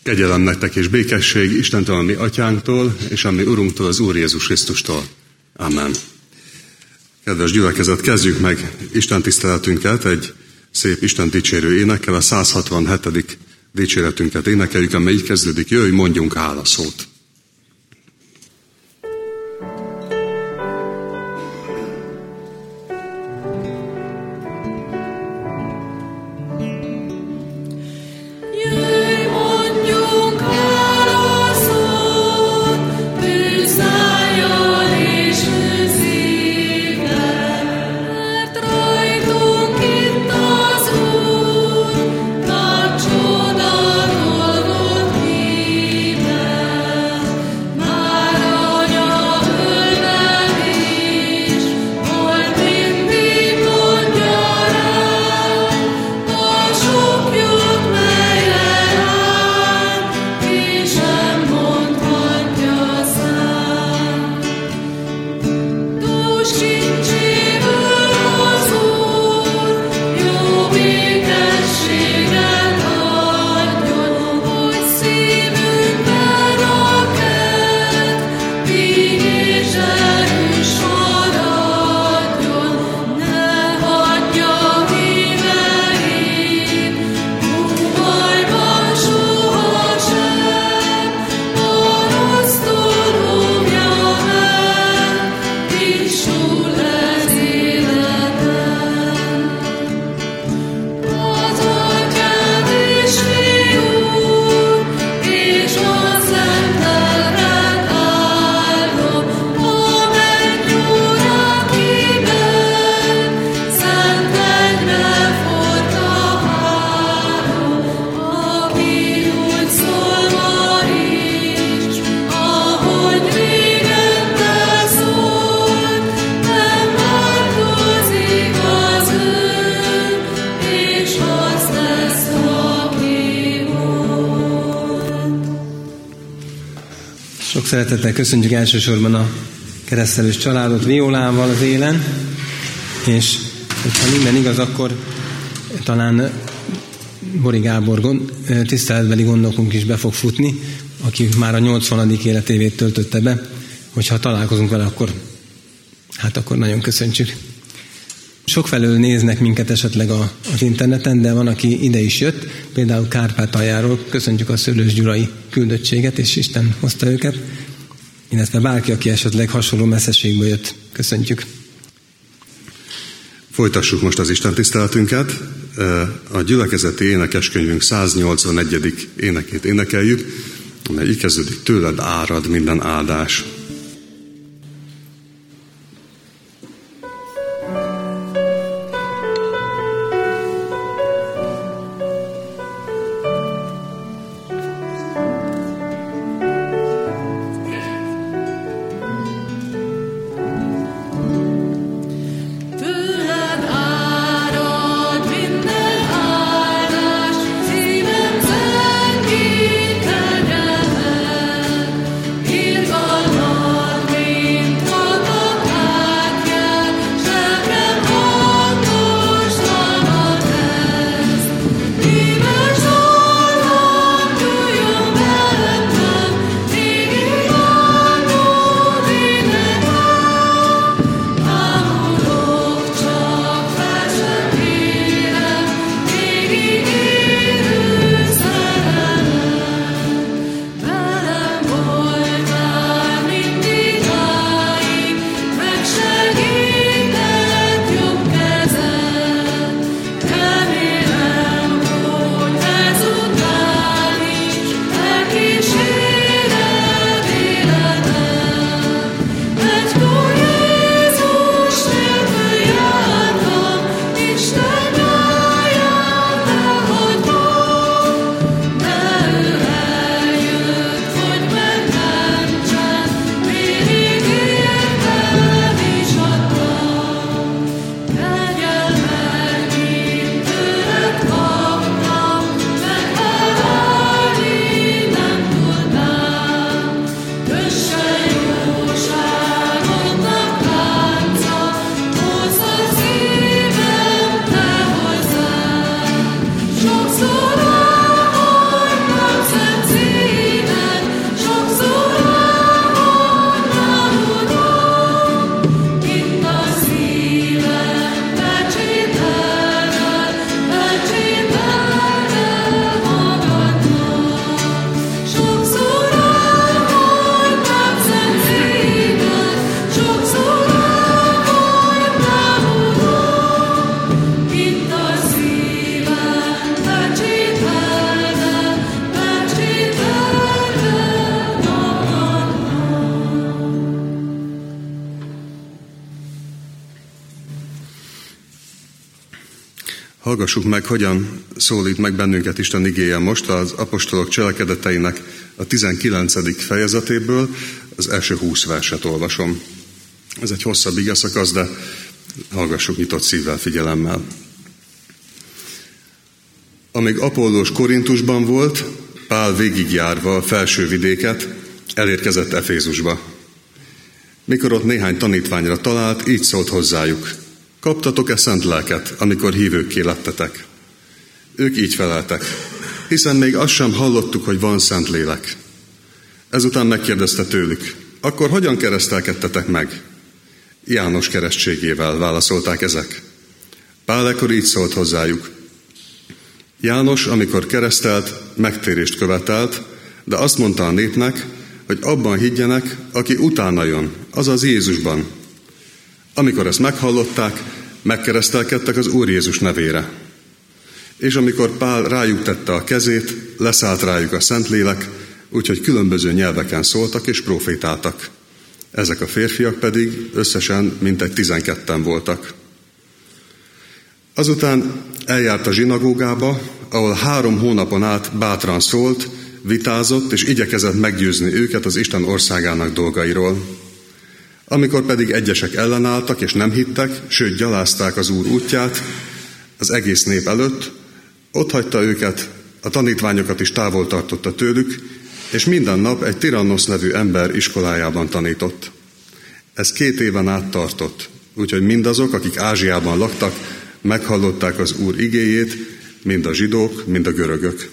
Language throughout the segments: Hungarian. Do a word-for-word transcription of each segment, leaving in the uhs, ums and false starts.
Kegyelem nektek és békesség Istentől, a mi atyánktól, és a mi Urunktól, az Úr Jézus Krisztustól. Amen. Kedves gyülekezet, kezdjük meg Isten tiszteletünket egy szép Isten dicsérő énekkel, a száz hatvanhetedik dicséretünket énekeljük, amely így kezdődik: jöjj, mondjunk hálaszót. Sok szeretettel köszöntjük elsősorban a keresztelős családot Violával az élen, és ha minden igaz, akkor talán Bori Gábor tiszteletbeli gondnokunk is be fog futni, aki már a nyolcvanadik életévét töltötte be. Hogyha találkozunk vele, akkor hát akkor nagyon köszöntjük. Sokfelől néznek minket esetleg a, az interneten, de van, aki ide is jött, például Kárpátaljáról. Köszöntjük a Szőlős Gyulai küldöttséget, és Isten hozta őket. Illetve bárki, aki esetleg hasonló messzeségből jött. Köszöntjük. Folytassuk most az Isten tiszteletünket. A gyülekezeti énekeskönyvünk száznyolcvanegyedik énekét énekeljük, amely így kezdődik: tőled árad minden áldás. Irgalmas Hallgassuk meg, hogyan szólít meg bennünket Isten igéje most az apostolok cselekedeteinek a tizenkilencedik fejezetéből, az első húsz verset olvasom. Ez egy hosszabb igeszakasz, de hallgassuk nyitott szívvel, figyelemmel. Amíg Apollós Korintusban volt, Pál végigjárva a felső vidéket, elérkezett Efézusba. Mikor ott néhány tanítványra talált, így szólt hozzájuk: kaptatok-e szent lelket, amikor hívőkké lettetek? Ők így feleltek: hiszen még azt sem hallottuk, hogy van szent lélek. Ezután megkérdezte tőlük: akkor hogyan keresztelkedtetek meg? János keresztségével, válaszolták ezek. Pál ekkor így szólt hozzájuk: János, amikor keresztelt, megtérést követelt, de azt mondta a népnek, hogy abban higgyenek, aki utána jön, azaz Jézusban. Amikor ezt meghallották, megkeresztelkedtek az Úr Jézus nevére. És amikor Pál rájuk tette a kezét, leszállt rájuk a Szentlélek, úgyhogy különböző nyelveken szóltak és profétáltak. Ezek a férfiak pedig összesen mintegy tizenketten voltak. Azután eljárt a zsinagógába, ahol három hónapon át bátran szólt, vitázott és igyekezett meggyőzni őket az Isten országának dolgairól. Amikor pedig egyesek ellenálltak és nem hittek, sőt gyalázták az Úr útját az egész nép előtt, otthagyta őket, a tanítványokat is távol tartotta tőlük, és minden nap egy Tirannosz nevű ember iskolájában tanított. Ez két éven át tartott, úgyhogy mindazok, akik Ázsiában laktak, meghallották az Úr igéjét, mind a zsidók, mind a görögök.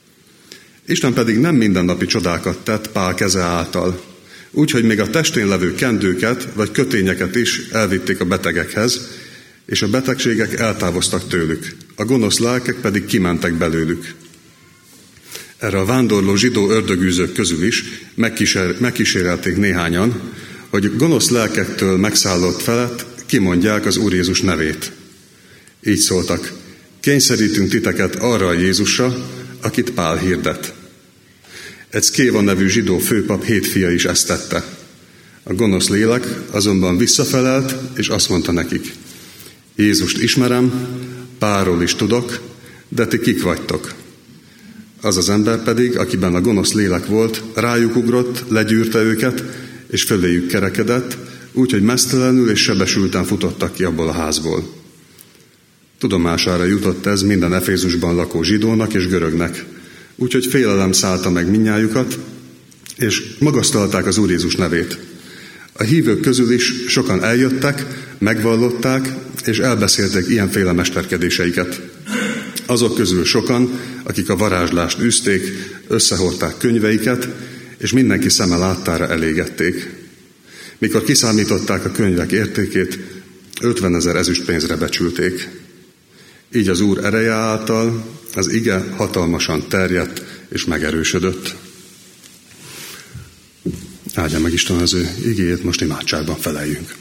Isten pedig nem mindennapi csodákat tett Pál keze által, úgyhogy még a testén levő kendőket vagy kötényeket is elvitték a betegekhez, és a betegségek eltávoztak tőlük, a gonosz lelkek pedig kimentek belőlük. Erre a vándorló zsidó ördögűzők közül is megkísér, megkísérelték néhányan, hogy gonosz lelkektől megszállott felett kimondják az Úr Jézus nevét. Így szóltak: kényszerítünk titeket arra a Jézusra, akit Pál hirdet. Egy Szkéva nevű zsidó főpap hét fia is ezt tette. A gonosz lélek azonban visszafelelt, és azt mondta nekik: Jézust ismerem, Pálról is tudok, de ti kik vagytok? Az az ember pedig, akiben a gonosz lélek volt, rájuk ugrott, legyűrte őket, és föléjük kerekedett, úgyhogy meztelenül és sebesülten futottak ki abból a házból. Tudomására jutott ez minden Efézusban lakó zsidónak és görögnek, úgyhogy félelem szállta meg mindnyájukat, és magasztalták az Úr Jézus nevét. A hívők közül is sokan eljöttek, megvallották, és elbeszélték ilyenféle mesterkedéseiket. Azok közül sokan, akik a varázslást űzték, összehordták könyveiket, és mindenki szeme láttára elégették. Mikor kiszámították a könyvek értékét, ötvenezer ezüstpénzre becsülték. Így az Úr ereje által az ige hatalmasan terjedt és megerősödött. Áldja meg Isten az ő igéjét, most imádságban feleljünk.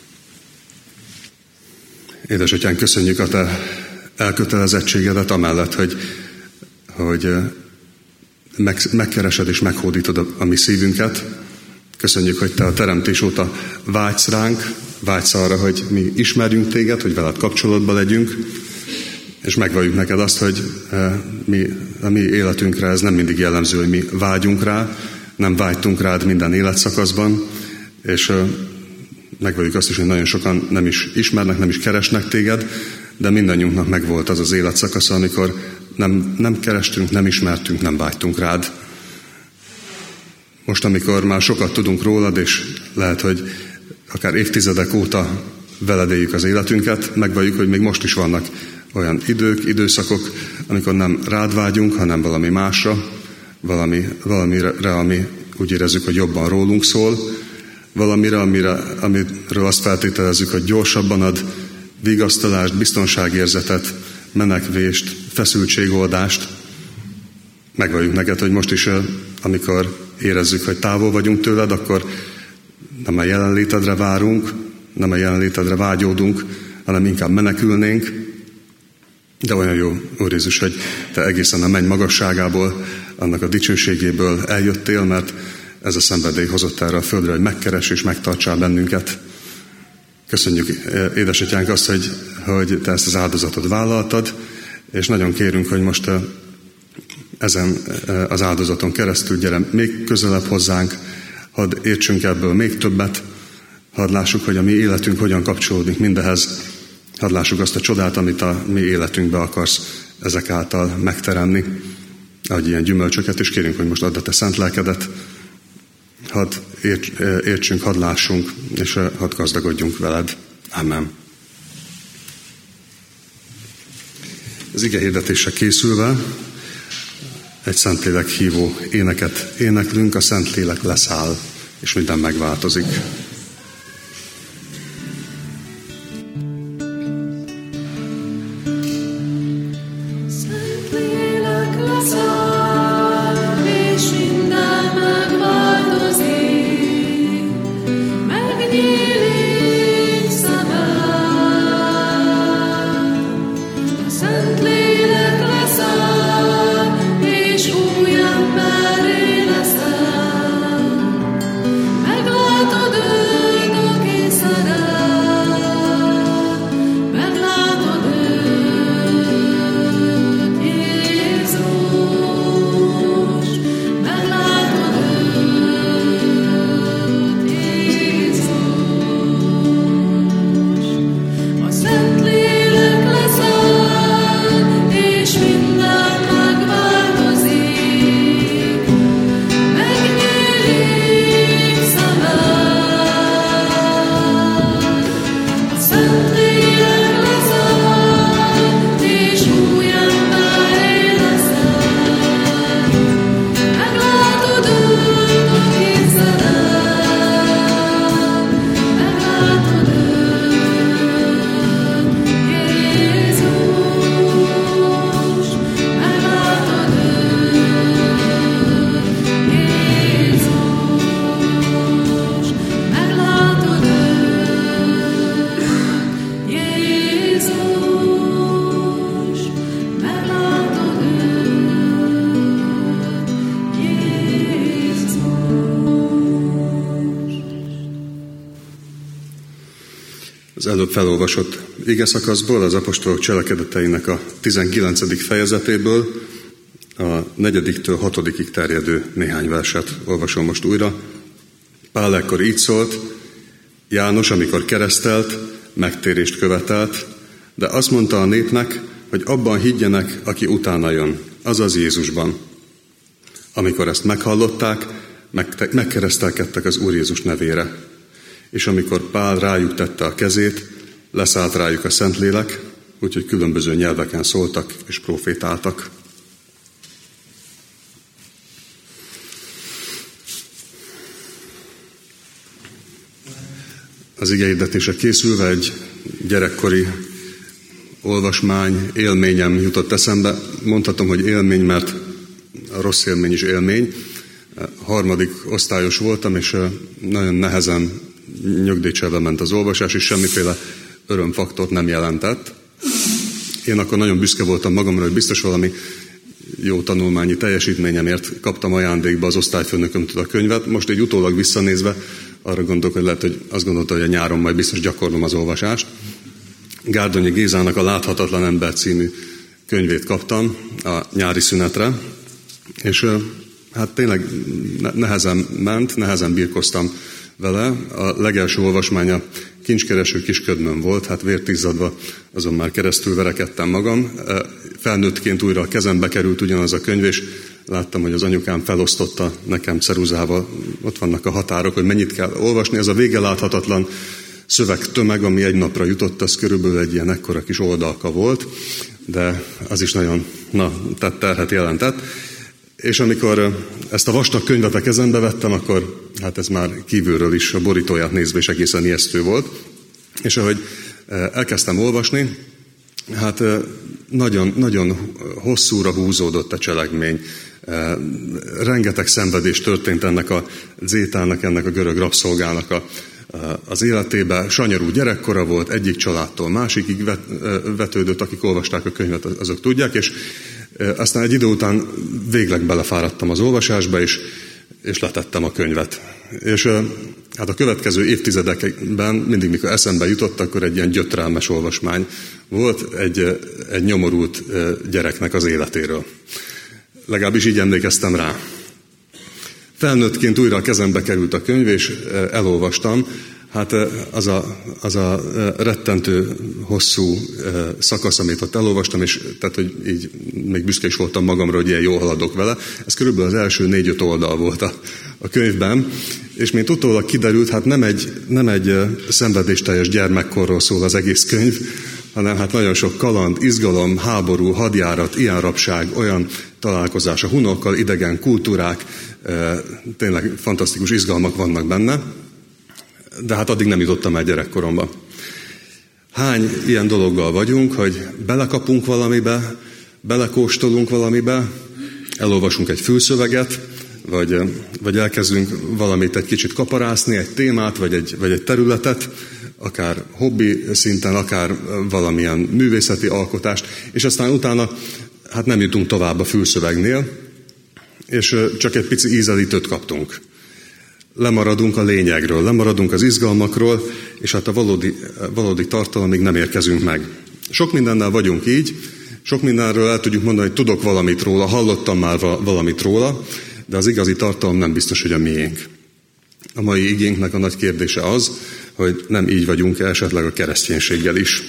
Édesatyán, köszönjük a te elkötelezettségedet amellett, hogy, hogy meg, megkeresed és meghódítod a, a mi szívünket. Köszönjük, hogy te a teremtés óta vágysz ránk, vágysz arra, hogy mi ismerjünk téged, hogy veled kapcsolatban legyünk, és megvalljuk neked azt, hogy mi, a mi életünkre ez nem mindig jellemző, hogy mi vágyunk rá, nem vágytunk rád minden életszakaszban, és megvalljuk azt is, hogy nagyon sokan nem is ismernek, nem is keresnek téged, de mindannyiunknak megvolt az az életszakasza, amikor nem, nem kerestünk, nem ismertünk, nem vágytunk rád. Most, amikor már sokat tudunk rólad, és lehet, hogy akár évtizedek óta veled éljük az életünket, megvalljuk, hogy még most is vannak olyan idők, időszakok, amikor nem rád vágyunk, hanem valami másra, valami, valamire, ami úgy érezzük, hogy jobban rólunk szól, valamire, amire, amiről azt feltételezzük, hogy gyorsabban ad vigasztalást, biztonságérzetet, menekvést, feszültségoldást. Megvalljuk neked, hogy most is, amikor érezzük, hogy távol vagyunk tőled, akkor nem a jelenlétedre várunk, nem a jelenlétedre vágyódunk, hanem inkább menekülnénk. De olyan jó, Úr Jézus, hogy te egészen a menny magasságából, annak a dicsőségéből eljöttél, mert ez a szenvedély hozott erre a földre, hogy megkeres és megtartsál bennünket. Köszönjük, édesatyánk, azt, hogy, hogy te ezt az áldozatot vállaltad, És nagyon kérünk, hogy most ezen az áldozaton keresztül gyere még közelebb hozzánk, hadd értsünk ebből még többet, hadd lássuk, hogy a mi életünk hogyan kapcsolódik mindehez, hadd lássuk azt a csodát, amit a mi életünkbe akarsz ezek által megteremni. Adj ilyen gyümölcsöket, és kérünk, hogy most add a te szent lelkedet, hadd értsünk, hadd lássunk, és hadd gazdagodjunk veled. Amen. Az ige hirdetésre készülve egy Szentlélek hívó éneket éneklünk, a Szentlélek leszáll, és minden megváltozik. Az előbb felolvasott igeszakaszból, az apostolok cselekedeteinek a tizenkilencedik fejezetéből, a negyediktől hatodikig terjedő néhány verset olvasom most újra. Pál ekkor így szólt: János, amikor keresztelt, megtérést követelt, de azt mondta a népnek, hogy abban higgyenek, aki utána jön, azaz Jézusban. Amikor ezt meghallották, megkeresztelkedtek az Úr Jézus nevére. És amikor Pál rájuk tette a kezét, leszállt rájuk a Szentlélek, úgyhogy különböző nyelveken szóltak és profétáltak. Az igehirdetése készülve egy gyerekkori olvasmány, élményem jutott eszembe. Mondhatom, hogy élmény, mert a rossz élmény is élmény. Harmadik osztályos voltam, és nagyon nehezen nyögdécselve ment az olvasás, és semmiféle örömfaktort nem jelentett. Én akkor nagyon büszke voltam magamra, hogy biztos valami jó tanulmányi teljesítményemért kaptam ajándékba az osztályfőnökömtől a könyvet. Most egy utólag visszanézve arra gondolok, hogy lehet, hogy azt gondolta, hogy a nyáron majd biztos gyakorlom az olvasást. Gárdonyi Gézának a Láthatatlan ember című könyvét kaptam a nyári szünetre, és hát tényleg nehezen ment, nehezen birkoztam vele. A legelső olvasmánya Kincskereső kisködmöm volt, hát vértizzadva azon már keresztül verekedtem magam. Felnőttként újra a kezembe került ugyanaz a könyv, és láttam, hogy az anyukám felosztotta nekem ceruzával, ott vannak a határok, hogy mennyit kell olvasni. Ez a vége láthatatlan szövegtömeg, ami egy napra jutott, az körülbelül egy ilyen ekkora kis oldalka volt, de az is nagyon na, tett terhet jelentett. És amikor ezt a vastag könyvet a kezembe vettem, akkor hát ez már kívülről is a borítóját nézve is egészen ijesztő volt. És ahogy elkezdtem olvasni, hát nagyon, nagyon hosszúra húzódott a cselekmény. Rengeteg szenvedés történt ennek a Zétának, ennek a görög rabszolgának a, az életében. Sanyarú gyerekkora volt, egyik családtól másikig vet, vetődött, akik olvasták a könyvet, azok tudják, és aztán egy idő után végleg belefáradtam az olvasásba, és, és letettem a könyvet. És hát a következő évtizedekben mindig, mikor eszembe jutott, akkor egy ilyen gyötrelmes olvasmány volt egy, egy nyomorult gyereknek az életéről. Legalábbis így emlékeztem rá. Felnőttként újra a kezembe került a könyv, és elolvastam. Hát az a, az a rettentő hosszú szakasz, amit ott elolvastam, és tehát, hogy így még büszke is voltam magamra, hogy ilyen jól haladok vele. Ez körülbelül az első négy-öt oldal volt a, a könyvben, és mint utólag kiderült, hát nem egy, nem egy szenvedésteljes gyermekkorról szól az egész könyv, hanem hát nagyon sok kaland, izgalom, háború, hadjárat, ilyen rabság, olyan találkozás a hunokkal, idegen kultúrák, tényleg fantasztikus izgalmak vannak benne, de hát addig nem jutottam el gyerekkoromba. Hány ilyen dologgal vagyunk, hogy belekapunk valamibe, belekóstolunk valamibe, elolvasunk egy fülszöveget, vagy, vagy elkezdünk valamit egy kicsit kaparászni, egy témát, vagy egy, vagy egy területet, akár hobbi szinten, akár valamilyen művészeti alkotást, és aztán utána hát nem jutunk tovább a fülszövegnél, és csak egy pici ízelítőt kaptunk. Lemaradunk a lényegről, lemaradunk az izgalmakról, és hát a valódi, valódi tartalomig nem érkezünk meg. Sok mindennel vagyunk így, sok mindenről el tudjuk mondani, hogy tudok valamit róla, hallottam már valamit róla, de az igazi tartalom nem biztos, hogy a miénk. A mai igénknek a nagy kérdése az, hogy nem így vagyunk esetleg a kereszténységgel is.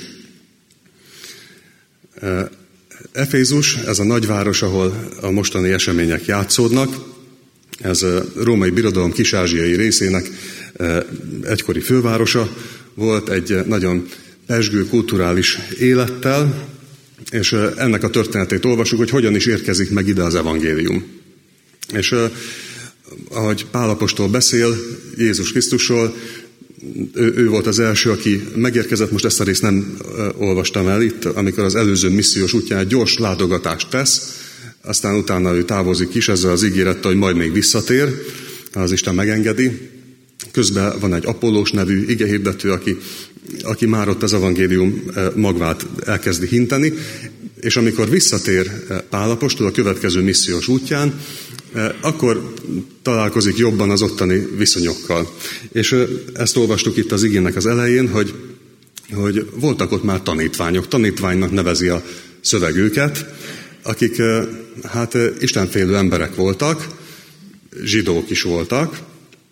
Efézus, ez a nagyváros, ahol a mostani események játszódnak, ez a római birodalom kis-ázsiai részének egykori fővárosa volt, egy nagyon pezsgő kulturális élettel, és ennek a történetét olvasjuk, hogy hogyan is érkezik meg ide az evangélium. És ahogy Pál apostol beszél Jézus Krisztusról, ő, ő volt az első, aki megérkezett, most ezt a részt nem olvastam el itt, amikor az előző missziós útján egy gyors látogatást tesz, aztán utána ő távozik is ezzel az ígérettel, hogy majd még visszatér, ha az Isten megengedi. Közben van egy Apollós nevű igehirdető, aki, aki már ott az evangélium magvát elkezdi hinteni, és amikor visszatér Pál apostol a következő missziós útján, akkor találkozik jobban az ottani viszonyokkal. És ezt olvastuk itt az igének az elején, hogy, hogy voltak ott már tanítványok, tanítványnak nevezi a szöveg őket, akik hát istenfélő emberek voltak, zsidók is voltak,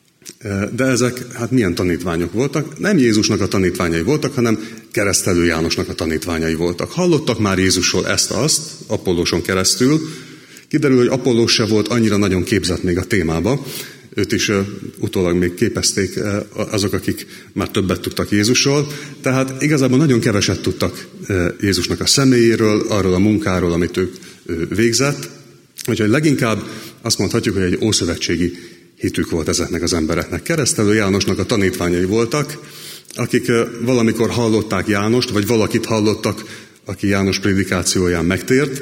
de ezek hát milyen tanítványok voltak? Nem Jézusnak a tanítványai voltak, hanem Keresztelő Jánosnak a tanítványai voltak. Hallottak már Jézusról ezt-azt, Apollóson keresztül. Kiderül, hogy Apollós se volt annyira nagyon képzett még a témába. Őt is utólag még képezték azok, akik már többet tudtak Jézusról. Tehát igazából nagyon keveset tudtak Jézusnak a személyéről, arról a munkáról, amit ő végzett. Úgyhogy leginkább azt mondhatjuk, hogy egy ószövetségi hitük volt ezeknek az embereknek. Keresztelő Jánosnak a tanítványai voltak, akik valamikor hallották Jánost, vagy valakit hallottak, aki János prédikációján megtért.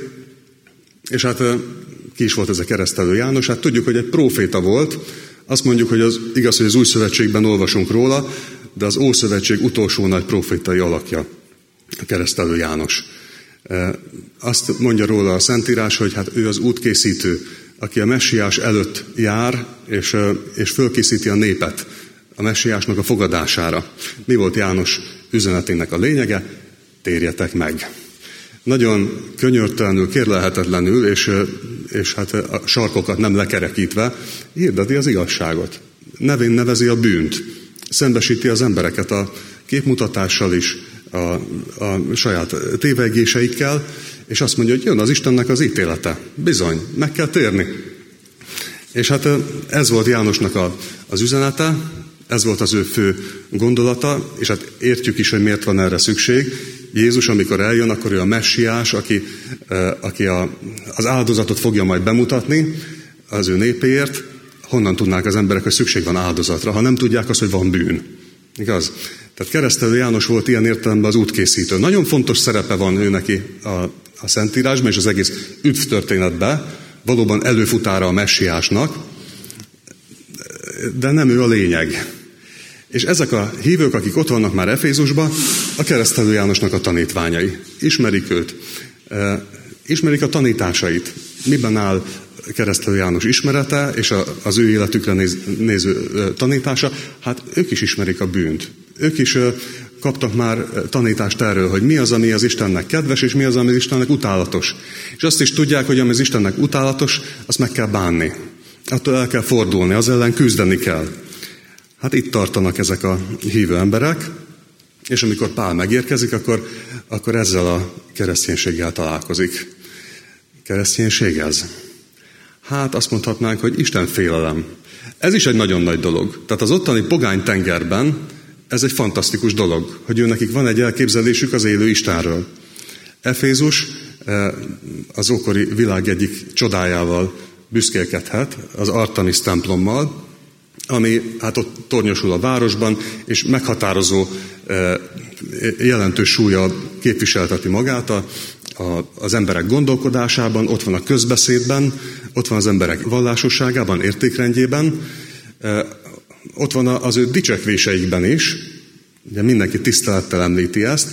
És hát ki is volt ez a Keresztelő János? Hát tudjuk, hogy egy próféta volt. Azt mondjuk, hogy az igaz, hogy az új szövetségben olvasunk róla, de az Ószövetség utolsó nagy prófétai alakja, a Keresztelő János. Azt mondja róla a Szentírás, hogy hát ő az útkészítő, aki a messiás előtt jár, és, és fölkészíti a népet a messiásnak a fogadására. Mi volt János üzenetének a lényege? Térjetek meg. Nagyon könyörtelenül, kérlelhetetlenül, és, és hát a sarkokat nem lekerekítve hirdeti az igazságot. Nevén nevezi a bűnt. Szembesíti az embereket a képmutatással is, a, a saját tévegéseikkel, és azt mondja, hogy jön az Istennek az ítélete. Bizony, meg kell térni. És hát ez volt Jánosnak a, az üzenete, ez volt az ő fő gondolata, és hát értjük is, hogy miért van erre szükség. Jézus, amikor eljön, akkor ő a messiás, aki, aki a, az áldozatot fogja majd bemutatni az ő népéért. Honnan tudnák az emberek, hogy szükség van áldozatra, ha nem tudják azt, hogy van bűn. Igaz? Tehát Keresztelő János volt ilyen értelemben az útkészítő. Nagyon fontos szerepe van ő neki a, a Szentírásban és az egész üdv történetben. Valóban előfutára a messiásnak, de nem ő a lényeg. És ezek a hívők, akik ott vannak már Efézusban, a Keresztelő Jánosnak a tanítványai. Ismerik őt, ismerik a tanításait, miben áll keresztelő János ismerete, és az ő életükre néz, néző tanítása, hát ők is ismerik a bűnt. Ők is kaptak már tanítást erről, hogy mi az, ami az Istennek kedves, és mi az, ami az Istennek utálatos. És azt is tudják, hogy ami az Istennek utálatos, azt meg kell bánni. Attól el kell fordulni, az ellen küzdeni kell. Hát itt tartanak ezek a hívő emberek, és amikor Pál megérkezik, akkor, akkor ezzel a kereszténységgel találkozik. Kereszténység ez? Hát azt mondhatnánk, hogy Isten félelem. Ez is egy nagyon nagy dolog. Tehát az ottani pogány tengerben ez egy fantasztikus dolog, hogy ő nekik van egy elképzelésük az élő Istenről. Efézus az ókori világ egyik csodájával büszkélkedhet, az Artemis templommal, ami hát ott tornyosul a városban, és meghatározó jelentős súlya képviselteti magát a, a, az emberek gondolkodásában, ott van a közbeszédben, ott van az emberek vallásosságában, értékrendjében, ott van az ő dicsekvéseikben is, ugye mindenki tisztelettel említi ezt,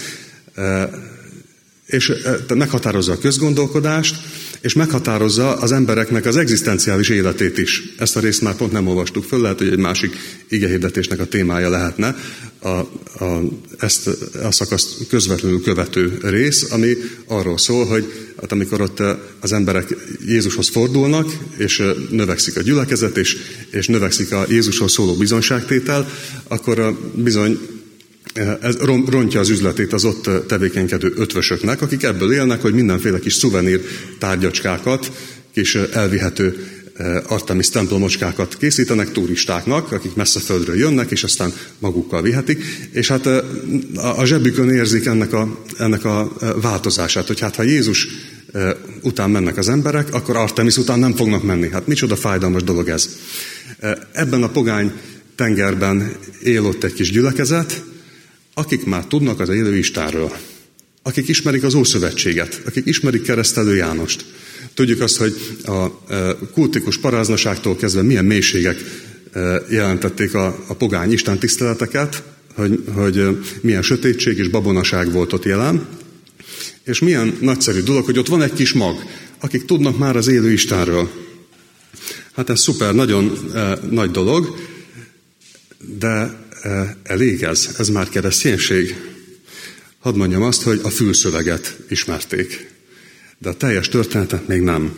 és meghatározza a közgondolkodást, és meghatározza az embereknek az egzisztenciális életét is. Ezt a részt már pont nem olvastuk föl, lehet, hogy egy másik igehirdetésnek a témája lehetne a, a, ezt a szakaszt közvetlenül követő rész, ami arról szól, hogy hát amikor ott az emberek Jézushoz fordulnak, és növekszik a gyülekezet, és, és növekszik a Jézushoz szóló bizonyságtétel, akkor bizony ez rontja az üzletét az ott tevékenykedő ötvösöknek, akik ebből élnek, hogy mindenféle kis szuvenír tárgyacskákat, kis elvihető Artemis templomocskákat készítenek turistáknak, akik messze földről jönnek, és aztán magukkal vihetik, és hát a zsebükön érzik ennek a, ennek a változását, hogy hát ha Jézus után mennek az emberek, akkor Artemis után nem fognak menni. Hát micsoda fájdalmas dolog ez. Ebben a pogány tengerben él ott egy kis gyülekezet, akik már tudnak az élő Istenről, akik ismerik az Ószövetséget, akik ismerik keresztelő Jánost. Tudjuk azt, hogy a kultikus paráznaságtól kezdve milyen mélységek jelentették a, a pogány Isten tiszteleteket, hogy, hogy milyen sötétség és babonaság volt ott jelen, és milyen nagyszerű dolog, hogy ott van egy kis mag, akik tudnak már az élő Istenről. Hát ez szuper, nagyon eh, nagy dolog, de elég ez? Ez már kereszténység? Hadd mondjam azt, hogy a fülszöveget ismerték, de a teljes történetet még nem.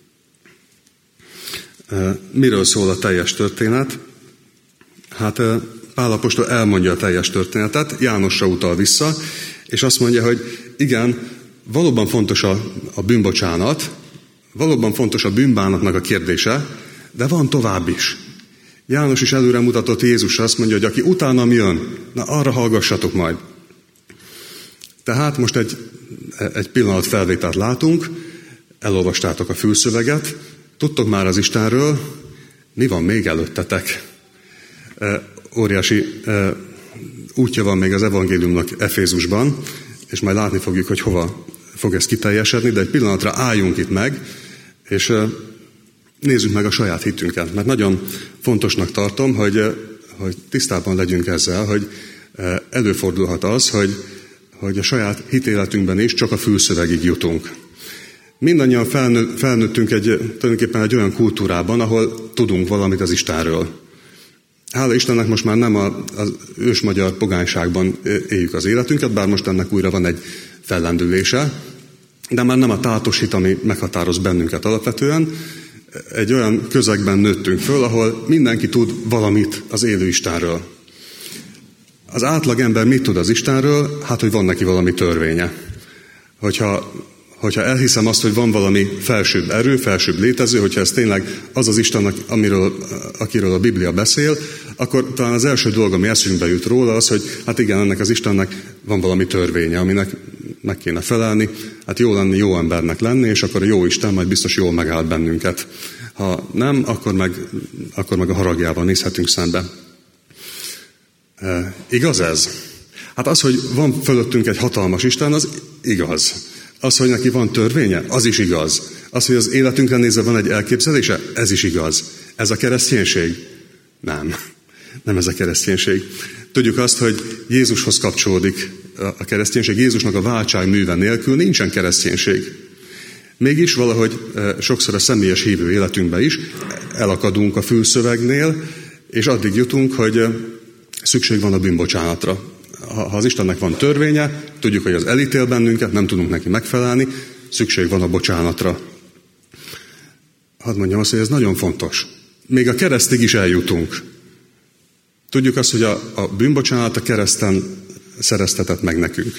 Miről szól a teljes történet? Hát Pál apostol elmondja a teljes történetet, Jánosra utal vissza, és azt mondja, hogy igen, valóban fontos a, a bűnbocsánat, valóban fontos a bűnbánatnak a kérdése, de van tovább is. János is előre mutatott Jézusra, azt mondja, hogy aki utánam jön, na arra hallgassatok majd. Tehát most egy, egy pillanat felvételt látunk, elolvastátok a fülszöveget, tudtok már az Istenről, mi van még előttetek? E, óriási e, útja van még az evangéliumnak Efézusban, és majd látni fogjuk, hogy hova fog ez kiteljesedni, de egy pillanatra álljunk itt meg, és e, nézzük meg a saját hitünket, mert nagyon fontosnak tartom, hogy, hogy tisztában legyünk ezzel, hogy előfordulhat az, hogy, hogy a saját hitéletünkben is csak a fülszövegig jutunk. Mindannyian felnő, felnőttünk egy, tulajdonképpen egy olyan kultúrában, ahol tudunk valamit az Istenről. Hála Istennek most már nem a, az ősmagyar pogányságban éljük az életünket, bár most ennek újra van egy fellendülése, de már nem a tátos hit, ami meghatároz bennünket alapvetően. Egy olyan közegben nőttünk föl, ahol mindenki tud valamit az élő Istenről. Az átlagember mit tud az Istenről? Hát, hogy van neki valami törvénye. Hogyha, hogyha elhiszem azt, hogy van valami felsőbb erő, felsőbb létező, hogyha ez tényleg az az Isten, amiről, akiről a Biblia beszél, akkor talán az első dolog, ami eszünkbe jut róla, az, hogy hát igen, ennek az Istennek van valami törvénye, aminek meg kéne felelni, hát jó lenni, jó embernek lenni, és akkor a jó Isten majd biztos jól megáll bennünket. Ha nem, akkor meg, akkor meg a haragjával nézhetünk szembe. E, igaz ez? Hát az, hogy van fölöttünk egy hatalmas Isten, az igaz. Az, hogy neki van törvénye, az is igaz. Az, hogy az életünkre nézve van egy elképzelése, ez is igaz. Ez a kereszténység? Nem. Nem ez a kereszténység. Tudjuk azt, hogy Jézushoz kapcsolódik a kereszténység. Jézusnak a váltság műve nélkül nincsen kereszténység. Mégis valahogy sokszor a személyes hívő életünkben is elakadunk a fülszövegnél, és addig jutunk, hogy szükség van a bűnbocsánatra. Ha az Istennek van törvénye, tudjuk, hogy az elítél bennünket, nem tudunk neki megfelelni, szükség van a bocsánatra. Hadd mondjam azt, hogy ez nagyon fontos. Még a keresztig is eljutunk. Tudjuk azt, hogy a, a bűnbocsánat a kereszten szereztetett meg nekünk.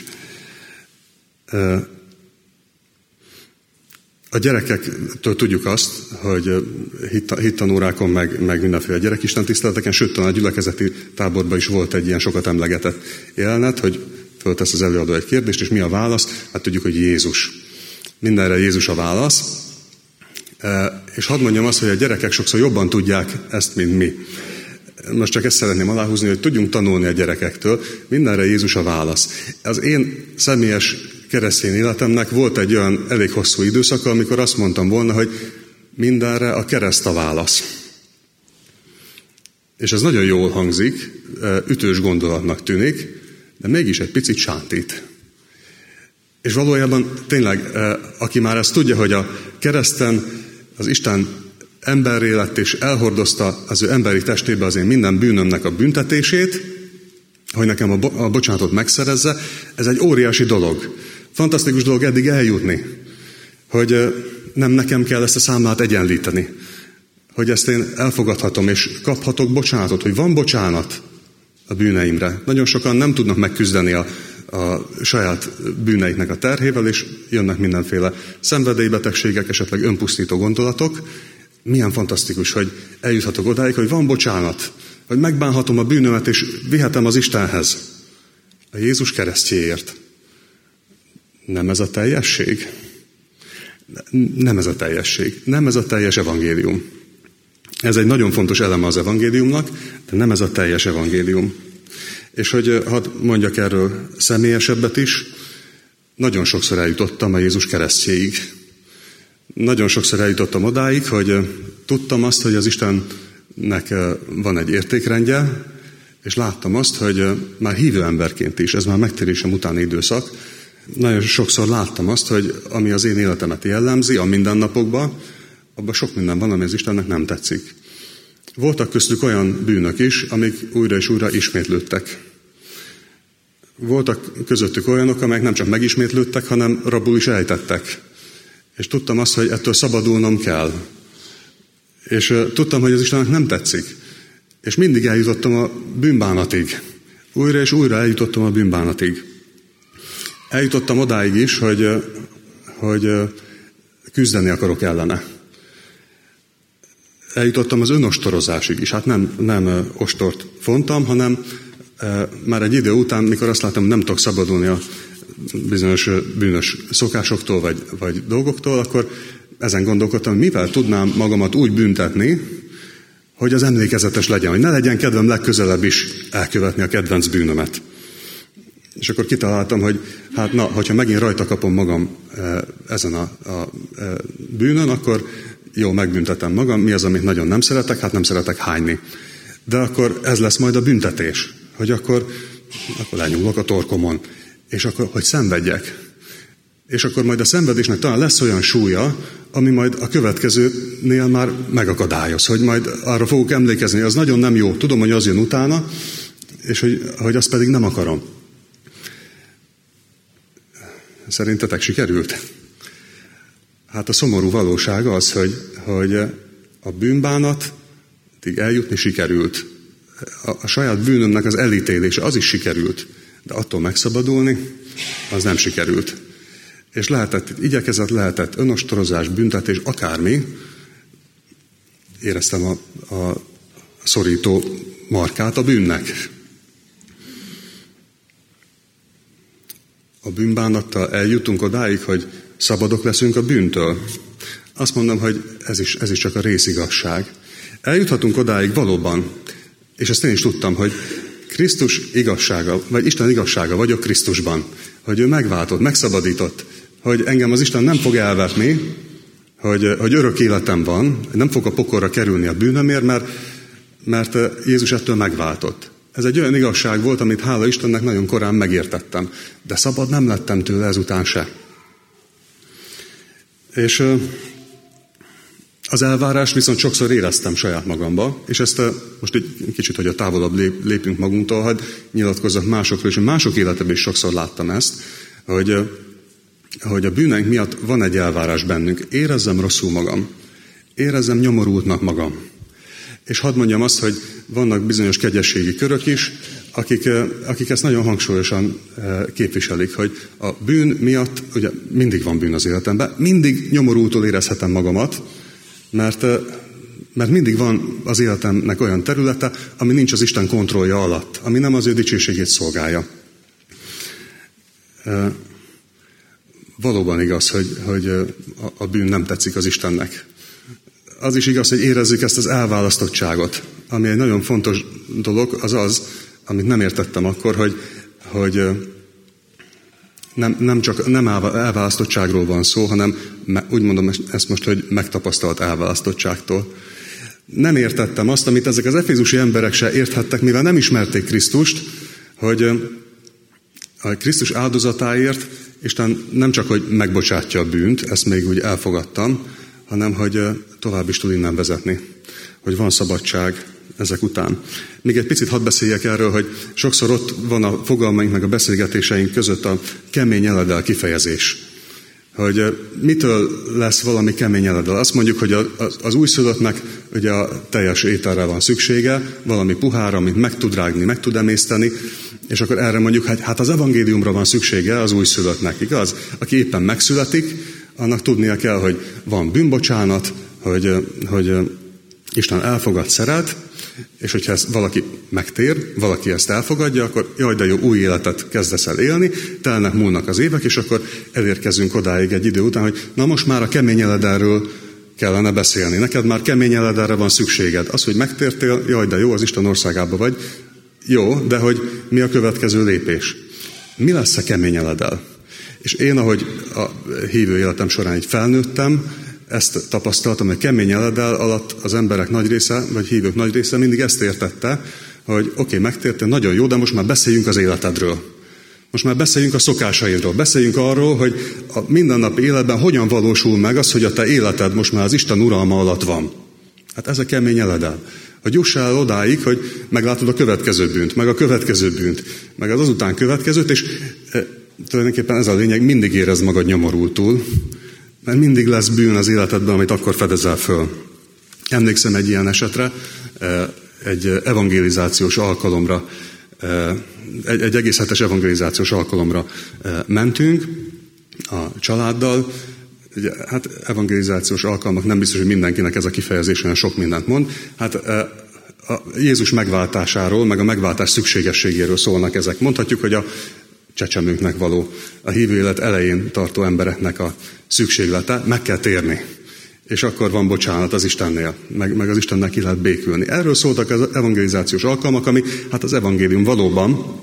A gyerekektől tudjuk azt, hogy hittanórákon, meg, meg mindenféle gyerekistentiszteleteken, sőt, talán a gyülekezeti táborban is volt egy ilyen sokat emlegetett jelenet, hogy föltesz az előadó egy kérdést, és mi a válasz? Hát tudjuk, hogy Jézus. Mindenre Jézus a válasz. És hadd mondjam azt, hogy a gyerekek sokszor jobban tudják ezt, mint mi. Most csak ezt szeretném aláhúzni, hogy tudjunk tanulni a gyerekektől. Mindenre Jézus a válasz. Az én személyes keresztény életemnek volt egy olyan elég hosszú időszaka, amikor azt mondtam volna, hogy mindenre a kereszt a válasz. És ez nagyon jól hangzik, ütős gondolatnak tűnik, de mégis egy picit sántít. És valójában tényleg, aki már ezt tudja, hogy a kereszten az Isten emberré lett, és elhordozta az ő emberi testébe az én minden bűnömnek a büntetését, hogy nekem a, bo- a bocsánatot megszerezze, ez egy óriási dolog. Fantasztikus dolog eddig eljutni, hogy nem nekem kell ezt a számlát egyenlíteni, hogy ezt én elfogadhatom, és kaphatok bocsánatot, hogy van bocsánat a bűneimre. Nagyon sokan nem tudnak megküzdeni a, a saját bűneiknek a terhével, és jönnek mindenféle szenvedélybetegségek, esetleg önpusztító gondolatok. Milyen fantasztikus, hogy eljuthatok odáig, hogy van bocsánat, hogy megbánhatom a bűnömet, és vihetem az Istenhez. A Jézus keresztjéért. Nem ez a teljesség? Nem ez a teljesség. Nem ez a teljes evangélium. Ez egy nagyon fontos eleme az evangéliumnak, de nem ez a teljes evangélium. És hogy hadd mondjak erről személyesebbet is, nagyon sokszor eljutottam a Jézus keresztjéig. Nagyon sokszor eljutottam odáig, hogy tudtam azt, hogy az Istennek van egy értékrendje, és láttam azt, hogy már hívő emberként is, ez már megtérésem utáni időszak, nagyon sokszor láttam azt, hogy ami az én életemet jellemzi a mindennapokban, abban sok minden van, ami az Istennek nem tetszik. Voltak köztük olyan bűnök is, amik újra és újra ismétlődtek. Voltak közöttük olyanok, amelyek nem csak megismétlődtek, hanem rabul is ejtettek. És tudtam azt, hogy ettől szabadulnom kell. És uh, tudtam, hogy az Istennek nem tetszik. És mindig eljutottam a bűnbánatig. Újra és újra eljutottam a bűnbánatig. Eljutottam odáig is, hogy, uh, hogy uh, küzdeni akarok ellene. Eljutottam az önostorozásig is. Hát nem, nem uh, ostort fontam, hanem uh, már egy idő után, mikor azt láttam, nem tudok szabadulni a bizonyos bűnös szokásoktól, vagy, vagy dolgoktól, akkor ezen gondolkodtam, hogy mivel tudnám magamat úgy büntetni, hogy az emlékezetes legyen, hogy ne legyen kedvem legközelebb is elkövetni a kedvenc bűnömet. És akkor kitaláltam, hogy hát na, hogyha megint rajta kapom magam ezen a, a bűnön, akkor jó, megbüntetem magam, mi az, amit nagyon nem szeretek, hát nem szeretek hányni. De akkor ez lesz majd a büntetés, hogy akkor, akkor lenyúlok a torkomon, és akkor, hogy szenvedjek. És akkor majd a szenvedésnek talán lesz olyan súlya, ami majd a következőnél már megakadályoz, hogy majd arra fogok emlékezni, hogy az nagyon nem jó, tudom, hogy az jön utána, és hogy, hogy azt pedig nem akarom. Szerintetek sikerült? Hát a szomorú valóság az, hogy, hogy a bűnbánatig eljutni sikerült. A, a saját bűnömnek az elítélése, az is sikerült. De attól megszabadulni, az nem sikerült. És lehetett igyekezet, lehetett önostorozás, büntetés, akármi. Éreztem a, a szorító markát a bűnnek. A bűnbánattal eljutunk odáig, hogy szabadok leszünk a bűntől. Azt mondom, hogy ez is, ez is csak a részigazság. Eljuthatunk odáig valóban, és ezt én is tudtam, hogy Krisztus igazsága, vagy Isten igazsága vagyok Krisztusban, hogy ő megváltott, megszabadított, hogy engem az Isten nem fog elvetni, hogy, hogy örök életem van, nem fog a pokolra kerülni a bűnömért, mert, mert Jézus ettől megváltott. Ez egy olyan igazság volt, amit hála Istennek nagyon korán megértettem, de szabad nem lettem tőle ezután se. És az elvárást viszont sokszor éreztem saját magamba, és ezt most egy kicsit, hogy a távolabb lépünk magunktól, hadd nyilatkozzak másokról, és mások életében is sokszor láttam ezt, hogy, hogy a bűneink miatt van egy elvárás bennünk. Érezzem rosszul magam, érezzem nyomorultnak magam. És hadd mondjam azt, hogy vannak bizonyos kegyességi körök is, akik, akik ezt nagyon hangsúlyosan képviselik, hogy a bűn miatt, ugye mindig van bűn az életemben, mindig nyomorultul érezhetem magamat, mert, mert mindig van az életemnek olyan területe, ami nincs az Isten kontrollja alatt, ami nem az ő dicsőségét szolgálja. Valóban igaz, hogy, hogy a bűn nem tetszik az Istennek. Az is igaz, hogy érezzük ezt az elválasztottságot, ami egy nagyon fontos dolog, az az, amit nem értettem akkor, hogy, hogy nem, nem csak nem elválasztottságról van szó, hanem úgy mondom ezt most, hogy megtapasztalt elválasztottságtól. Nem értettem azt, amit ezek az efézusi emberek se érthettek, mivel nem ismerték Krisztust, hogy a Krisztus áldozatáért Isten nem csak, hogy megbocsátja a bűnt, ezt még úgy elfogadtam, hanem hogy tovább is tud innen vezetni, hogy van szabadság ezek után. Még egy picit hadd beszéljek erről, hogy sokszor ott van a fogalmaink meg a beszélgetéseink között a kemény eledel kifejezés. Hogy mitől lesz valami kemény eledel? Azt mondjuk, hogy az, az újszülöttnek ugye a teljes ételre van szüksége, valami puhára, amit meg tud rágni, meg tud emészteni, és akkor erre mondjuk, hogy hát az evangéliumra van szüksége az újszülöttnek, igaz? Aki éppen megszületik, annak tudnia kell, hogy van bűnbocsánat, hogy, hogy Isten elfogad, szeret, és hogyha ezt valaki megtér, valaki ezt elfogadja, akkor jaj, de jó, új életet kezdesz el élni, telnek, múlnak az évek, és akkor elérkezünk odáig egy idő után, hogy na most már a kemény eledelről kellene beszélni. Neked már kemény eledelre van szükséged. Az, hogy megtértél, jaj, de jó, az Isten országába vagy. Jó, de hogy mi a következő lépés? Mi lesz a kemény eledel? És én, ahogy a hívő életem során így felnőttem, ezt tapasztaltam, hogy kemény eledel alatt az emberek nagy része, vagy hívők nagy része mindig ezt értette, hogy oké, okay, megtértél, nagyon jó, de most már beszéljünk az életedről. Most már beszéljünk a szokásaidról, beszéljünk arról, hogy a mindennapi életben hogyan valósul meg az, hogy a te életed most már az Isten uralma alatt van. Hát ez a kemény eledel. Hogy jussál odáig, hogy meglátod a következő bűnt, meg a következő bűnt, meg az azután következőt, és e, tulajdonképpen ez a lényeg, mindig érezd magad nyomorultul, mert mindig lesz bűn az életedben, amit akkor fedezel föl. Emlékszem egy ilyen esetre, egy evangelizációs alkalomra, egy, egy egész hetes evangelizációs alkalomra mentünk a családdal. Hát evangelizációs alkalmak nem biztos, hogy mindenkinek ez a kifejezés olyan sok mindent mond. Hát a Jézus megváltásáról, meg a megváltás szükségességéről szólnak ezek. Mondhatjuk, hogy a csecsemőknek való, a hívő élet elején tartó embereknek a szükséglete, meg kell térni. És akkor van bocsánat az Istennél, meg, meg az Istennek ki lehet békülni. Erről szóltak az evangelizációs alkalmak, ami hát az evangélium valóban,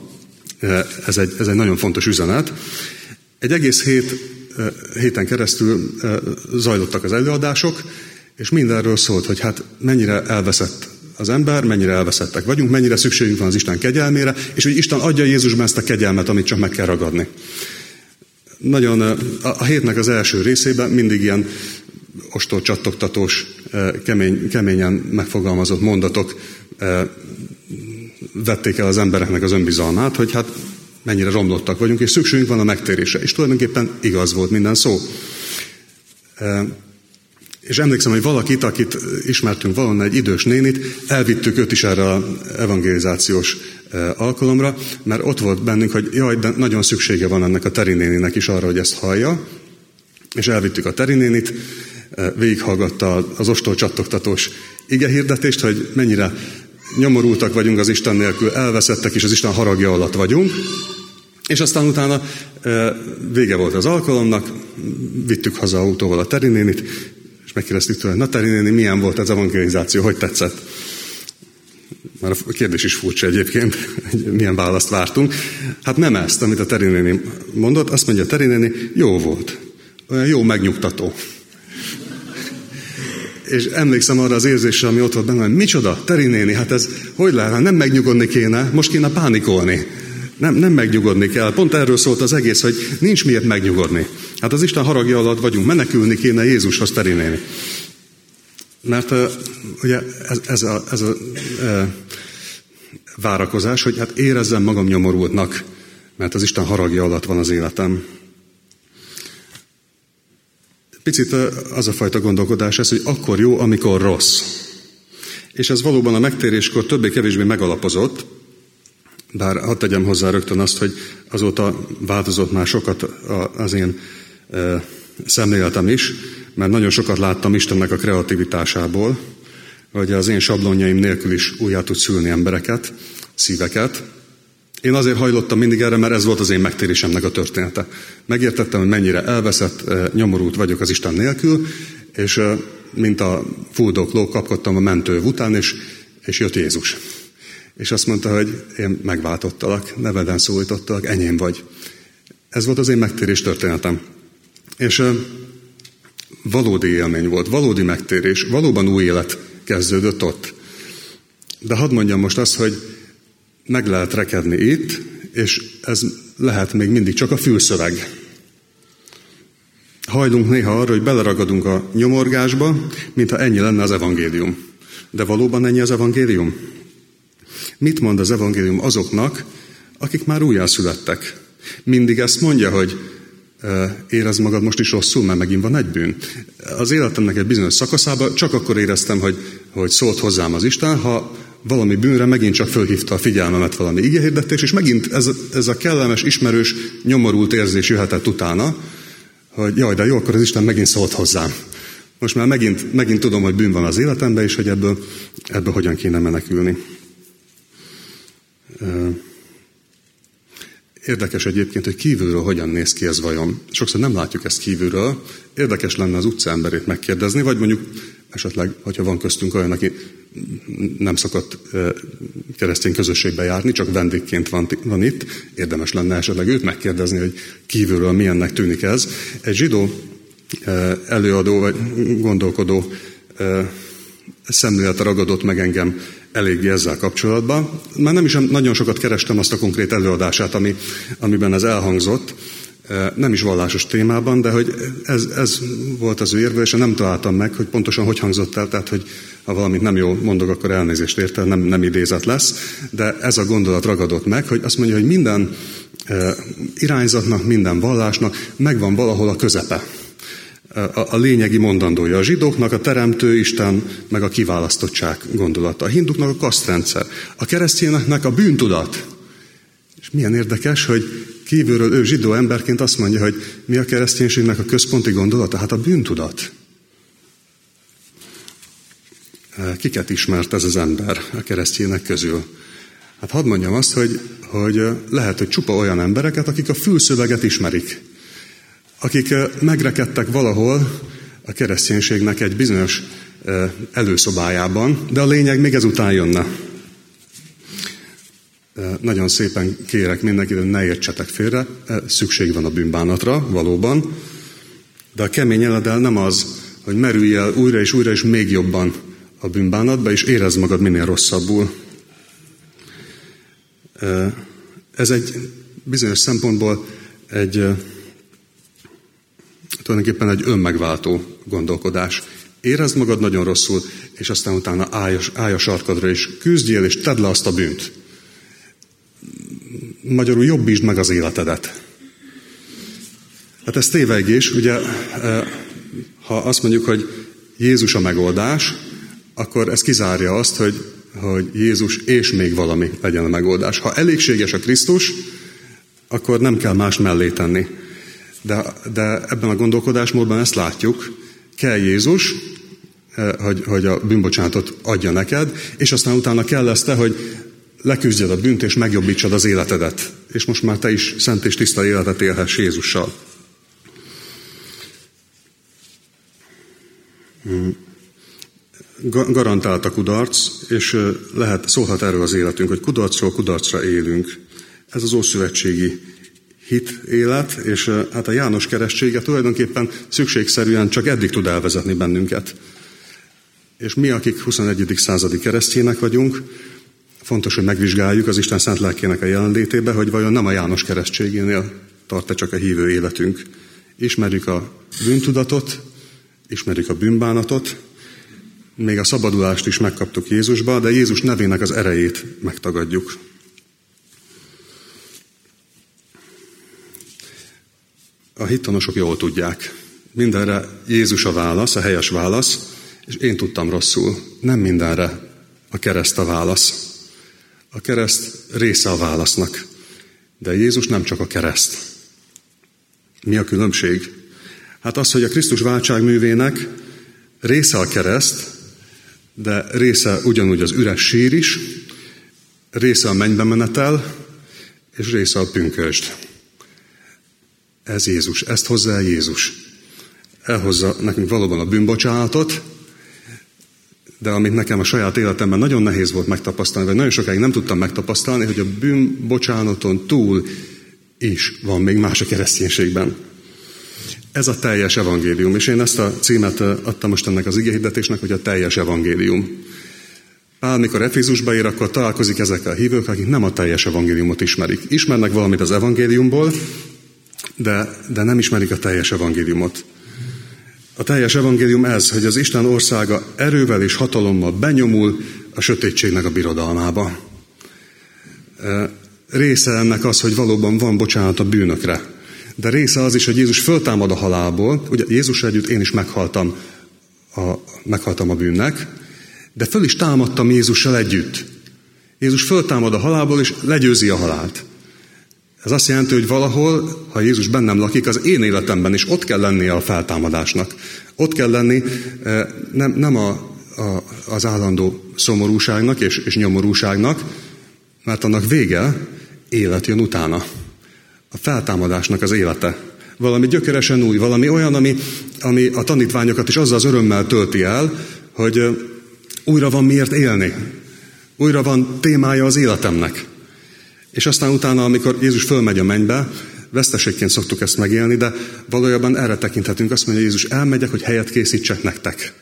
ez egy, ez egy nagyon fontos üzenet. Egy egész hét, héten keresztül zajlottak az előadások, és mindenről szólt, hogy hát mennyire elveszett az ember, mennyire elveszettek vagyunk, mennyire szükségünk van az Isten kegyelmére, és hogy Isten adja Jézusban ezt a kegyelmet, amit csak meg kell ragadni. Nagyon a, a hétnek az első részében mindig ilyen ostor csattogtatós, kemény, keményen megfogalmazott mondatok vették el az embereknek az önbizalmát, hogy hát mennyire romlottak vagyunk, és szükségünk van a megtérésre. És tulajdonképpen igaz volt minden szó. És emlékszem, hogy valakit, akit ismertünk valahonnan, egy idős nénit, elvittük őt is erre az evangelizációs alkalomra, mert ott volt bennünk, hogy jaj, de nagyon szüksége van ennek a Teri néninek is arra, hogy ezt hallja. És elvittük a Teri nénit, végighallgatta az ostor csattogtatós igehirdetést, hogy mennyire nyomorultak vagyunk az Isten nélkül, elveszettek, és az Isten haragja alatt vagyunk. És aztán utána vége volt az alkalomnak, vittük haza autóval a Teri nénit, és megkérdeztük tőle, na Teri néni, milyen volt az evangelizáció, hogy tetszett? Már a kérdés is furcsa egyébként, milyen választ vártunk. Hát nem ezt, amit a Teri néni mondott, azt mondja a Teri néni, jó volt, olyan jó megnyugtató. És emlékszem arra az érzésre, ami ott volt bennem, hogy micsoda, Teri néni, hát ez hogy lehet, nem megnyugodni kéne, most kéne pánikolni. Nem, nem megnyugodni kell. Pont erről szólt az egész, hogy nincs miért megnyugodni. Hát az Isten haragja alatt vagyunk, menekülni kéne Jézushoz, Teri néni. Mert uh, ugye ez, ez a, ez a uh, várakozás, hogy hát érezzem magam nyomorultnak, mert az Isten haragja alatt van az életem. Picit uh, az a fajta gondolkodás ez, hogy akkor jó, amikor rossz. És ez valóban a megtéréskor többé-kevésbé megalapozott, bár hadd tegyem hozzá rögtön azt, hogy azóta változott már sokat az én uh, szemléletem is, mert nagyon sokat láttam Istennek a kreativitásából, hogy az én sablonjaim nélkül is újjá tud szülni embereket, szíveket. Én azért hajlottam mindig erre, mert ez volt az én megtérésemnek a története. Megértettem, hogy mennyire elveszett, nyomorult vagyok az Isten nélkül, és mint a fuldokló kapkodtam a mentő után, és, és jött Jézus. És azt mondta, hogy én megváltottalak, neveden szólítottalak, enyém vagy. Ez volt az én megtérés történetem. És valódi élmény volt, valódi megtérés, valóban új élet kezdődött ott. De hadd mondjam most azt, hogy meg lehet rekedni itt, és ez lehet még mindig csak a fülszöveg. Hajlunk néha arra, hogy beleragadunk a nyomorgásba, mintha ennyi lenne az evangélium. De valóban ennyi az evangélium? Mit mond az evangélium azoknak, akik már újjászülettek? Mindig ezt mondja, hogy érezd magad most is rosszul, mert megint van egy bűn. Az életemnek egy bizonyos szakaszában csak akkor éreztem, hogy, hogy szólt hozzám az Isten, ha valami bűnre megint csak fölhívta a figyelmemet valami igehirdetés, és megint ez, ez a kellemes, ismerős, nyomorult érzés jöhetett utána, hogy jaj, de jó, akkor az Isten megint szólt hozzám. Most már megint, megint tudom, hogy bűn van az életemben, és hogy ebből, ebből hogyan kéne menekülni. Érdekes egyébként, hogy kívülről hogyan néz ki ez vajon. Sokszor nem látjuk ezt kívülről. Érdekes lenne az utca emberét megkérdezni, vagy mondjuk esetleg, hogyha van köztünk olyan, aki nem szokott keresztény közösségbe járni, csak vendégként van, van itt, érdemes lenne esetleg őt megkérdezni, hogy kívülről milyennek tűnik ez. Egy zsidó előadó vagy gondolkodó szemlélete ragadott meg engem eléggé ezzel kapcsolatban. Már nem is nagyon sokat kerestem azt a konkrét előadását, ami, amiben ez elhangzott, nem is vallásos témában, de hogy ez, ez volt az ő érve, és nem találtam meg, hogy pontosan hogy hangzott el, tehát hogy ha valamit nem jól mondok, akkor elnézést érte, nem, nem idézet lesz, de ez a gondolat ragadott meg, hogy azt mondja, hogy minden irányzatnak, minden vallásnak megvan valahol a közepe. A, a lényegi mondandója. A zsidóknak a teremtő Isten, meg a kiválasztottság gondolata. A hinduknak a kasztrendszer. A keresztényeknek a bűntudat. És milyen érdekes, hogy kívülről ő zsidó emberként azt mondja, hogy mi a kereszténységnek a központi gondolata? Hát a bűntudat. Kiket ismert ez az ember a keresztények közül? Hát hadd mondjam azt, hogy, hogy lehet, hogy csupa olyan embereket, akik a fülszöveget ismerik. Akik megrekedtek valahol a kereszténységnek egy bizonyos előszobájában, de a lényeg még ezután jönne. Nagyon szépen kérek mindenkit, hogy ne értsetek félre, szükség van a bűnbánatra, valóban, de a kemény eledel nem az, hogy merülj el újra és újra és még jobban a bűnbánatba, és érezd magad minél rosszabbul. Ez egy bizonyos szempontból egy tulajdonképpen egy önmegváltó gondolkodás. Érezd magad nagyon rosszul, és aztán utána állj, állj a sarkadra, és küzdjél, és tedd le azt a bűnt. Magyarul jobbítsd meg az életedet. Hát ez tévegés, ugye, ha azt mondjuk, hogy Jézus a megoldás, akkor ez kizárja azt, hogy, hogy Jézus és még valami legyen a megoldás. Ha elégséges a Krisztus, akkor nem kell más mellé tenni. De, de ebben a gondolkodásmódban ezt látjuk, kell Jézus, hogy, hogy a bűnbocsánatot adja neked, és aztán utána kell ezt te, hogy leküzdjed a bűnt, és megjobbítsad az életedet. És most már te is szent és tiszta életet élhess Jézussal. Garantált a kudarc, és lehet, szólhat erről az életünk, hogy kudarcról kudarcra élünk. Ez az ószövetségi hit élet, és hát a János keresztsége tulajdonképpen szükségszerűen csak eddig tud elvezetni bennünket. És mi, akik huszonegyedik századi keresztjének vagyunk, fontos, hogy megvizsgáljuk az Isten szent lelkének a jelenlétébe, hogy vajon nem a János keresztségénél tart-e csak a hívő életünk. Ismerjük a bűntudatot, ismerjük a bűnbánatot, még a szabadulást is megkaptuk Jézusba, de Jézus nevének az erejét megtagadjuk. A hittanosok jól tudják. Mindenre Jézus a válasz, a helyes válasz, és én tudtam rosszul. Nem mindenre a kereszt a válasz. A kereszt része a válasznak. De Jézus nem csak a kereszt. Mi a különbség? Hát az, hogy a Krisztus váltságművének része a kereszt, de része ugyanúgy az üres sír is, része a mennybe menetel, és része a pünkösd. Ez Jézus, ezt hozza el Jézus. Elhozza nekünk valóban a bűnbocsánatot, de amit nekem a saját életemben nagyon nehéz volt megtapasztalni, vagy nagyon sokáig nem tudtam megtapasztalni, hogy a bűnbocsánaton túl is van még más a kereszténységben. Ez a teljes evangélium, és én ezt a címet adtam most ennek az igehirdetésnek, hogy a teljes evangélium. Pál, mikor Efézusba ér, akkor találkozik ezekkel a hívők, akik nem a teljes evangéliumot ismerik. Ismernek valamit az evangéliumból, de, de nem ismerik a teljes evangéliumot. A teljes evangélium ez, hogy az Isten országa erővel és hatalommal benyomul a sötétségnek a birodalmába. Része ennek az, hogy valóban van bocsánat a bűnökre. De része az is, hogy Jézus föltámad a halálból. Ugye Jézus együtt én is meghaltam a, meghaltam a bűnnek, de föl is támadtam Jézussal együtt. Jézus föltámad a halálból, és legyőzi a halált. Ez azt jelenti, hogy valahol, ha Jézus bennem lakik, az én életemben is ott kell lennie a feltámadásnak. Ott kell lenni nem, nem a, a, az állandó szomorúságnak és, és nyomorúságnak, mert annak vége, élet jön utána. A feltámadásnak az élete. Valami gyökeresen új, valami olyan, ami, ami a tanítványokat is azzal az örömmel tölti el, hogy újra van miért élni. Újra van témája az életemnek. És aztán utána, amikor Jézus fölmegy a mennybe, veszteségként szoktuk ezt megélni, de valójában erre tekinthetünk. Azt mondja Jézus, elmegyek, hogy helyet készítsek nektek.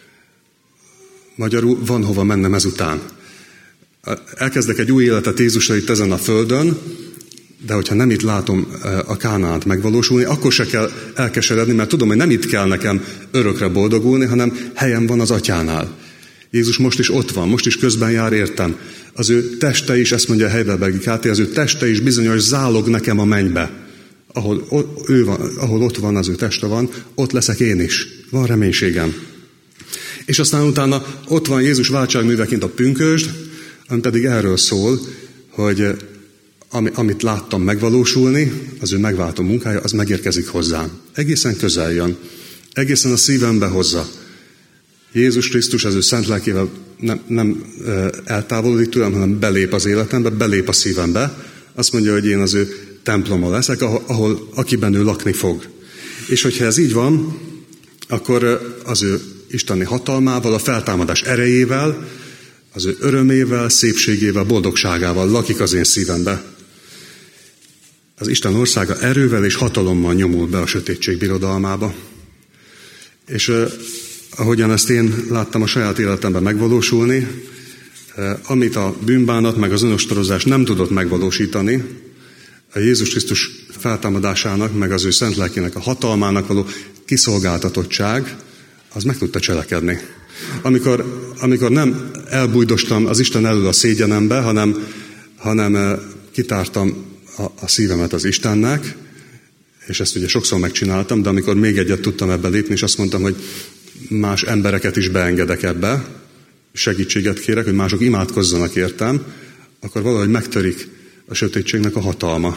Magyarul van hova mennem ezután. Elkezdek egy új életet Jézusra itt ezen a földön, de hogyha nem itt látom a Kánaánt megvalósulni, akkor se kell elkeseredni, mert tudom, hogy nem itt kell nekem örökre boldogulni, hanem helyem van az Atyánál. Jézus most is ott van, most is közben jár értem. Az ő teste is, ezt mondja a Heidelbergi ká té, az ő teste is bizonyos zálog nekem a mennybe. Ahol, ő van, ahol ott van, az ő teste van, ott leszek én is. Van reménységem. És aztán utána ott van Jézus váltságműveként a pünkösd, ami pedig erről szól, hogy amit láttam megvalósulni, az ő megváltó munkája, az megérkezik hozzám. Egészen közel jön. Egészen a szívembe hozza. Jézus Krisztus az ő szent lelkével nem, nem eltávolodik tőlem, hanem belép az életembe, belép a szívembe. Azt mondja, hogy én az ő temploma leszek, ahol, ahol akiben ő lakni fog. És hogyha ez így van, akkor az ő isteni hatalmával, a feltámadás erejével, az ő örömével, szépségével, boldogságával lakik az én szívembe. Az Isten országa erővel és hatalommal nyomul be a sötétség birodalmába. És eh, ahogyan ezt én láttam a saját életemben megvalósulni, eh, amit a bűnbánat meg az önostorozás nem tudott megvalósítani, a Jézus Krisztus feltámadásának, meg az ő szent lelkének a hatalmának való kiszolgáltatottság, az meg tudta cselekedni. Amikor, amikor nem elbújdostam az Isten elől a szégyenembe, hanem, hanem eh, kitártam a, a szívemet az Istennek, és ezt ugye sokszor megcsináltam, de amikor még egyet tudtam ebbe lépni, és azt mondtam, hogy más embereket is beengedek ebbe, segítséget kérek, hogy mások imádkozzanak értem, akkor valahogy megtörik a sötétségnek a hatalma.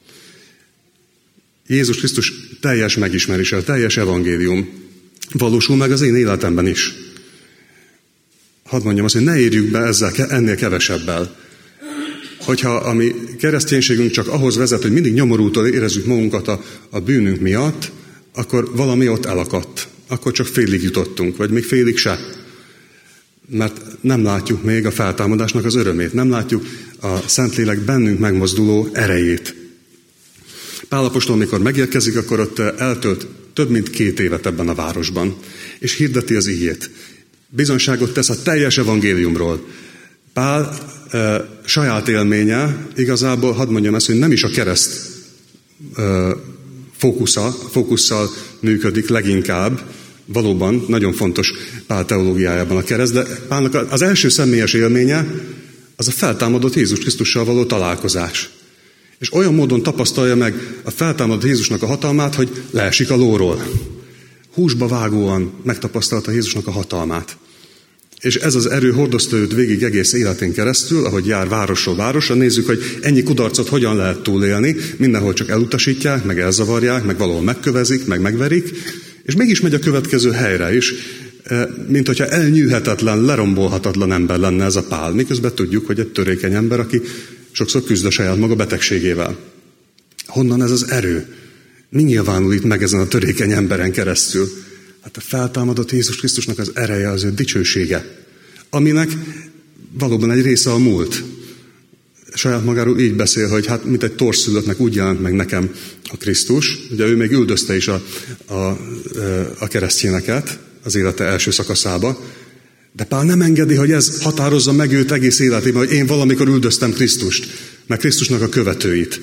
Jézus Krisztus teljes megismerése, teljes evangélium valósul meg az én életemben is. Hadd mondjam azt, hogy ne érjük be ezzel, ennél kevesebbel. Hogyha a mi kereszténységünk csak ahhoz vezet, hogy mindig nyomorútól érezzük magunkat a, a bűnünk miatt, akkor valami ott elakadt. Akkor csak félig jutottunk, vagy még félig se. Mert nem látjuk még a feltámadásnak az örömét, nem látjuk a Szentlélek bennünk megmozduló erejét. Pál apostol, amikor megérkezik, akkor ott eltölt több mint két évet ebben a városban, és hirdeti az igét. Bizonyságot tesz a teljes evangéliumról. Pál e, saját élménye, igazából hadd mondjam ezt, hogy nem is a kereszt e, fókusza, fókusszal működik leginkább. Valóban nagyon fontos Pál teológiájában a kereszt, de Pálnak az első személyes élménye az a feltámadott Jézus Krisztussal való találkozás. És olyan módon tapasztalja meg a feltámadott Jézusnak a hatalmát, hogy leesik a lóról. Húsba vágóan megtapasztalta Jézusnak a hatalmát. És ez az erő hordozta őt végig egész életén keresztül, ahogy jár városról városra. Nézzük, hogy ennyi kudarcot hogyan lehet túlélni. Mindenhol csak elutasítják, meg elzavarják, meg valahol megkövezik, meg megverik. És mégis megy a következő helyre is, mint hogyha elnyűhetetlen, lerombolhatatlan ember lenne ez a Pál. Miközben tudjuk, hogy egy törékeny ember, aki sokszor küzd a saját maga betegségével. Honnan ez az erő? Mi nyilvánul itt meg ezen a törékeny emberen keresztül? Hát a feltámadott Jézus Krisztusnak az ereje, az ő dicsősége, aminek valóban egy része a múlt. Saját magáról így beszél, hogy hát mint egy torszülöttnek úgy jelent meg nekem a Krisztus. Ugye ő még üldözte is a, a, a keresztényeket az élete első szakaszába, de Pál nem engedi, hogy ez határozza meg őt egész életében, hogy én valamikor üldöztem Krisztust, meg Krisztusnak a követőit,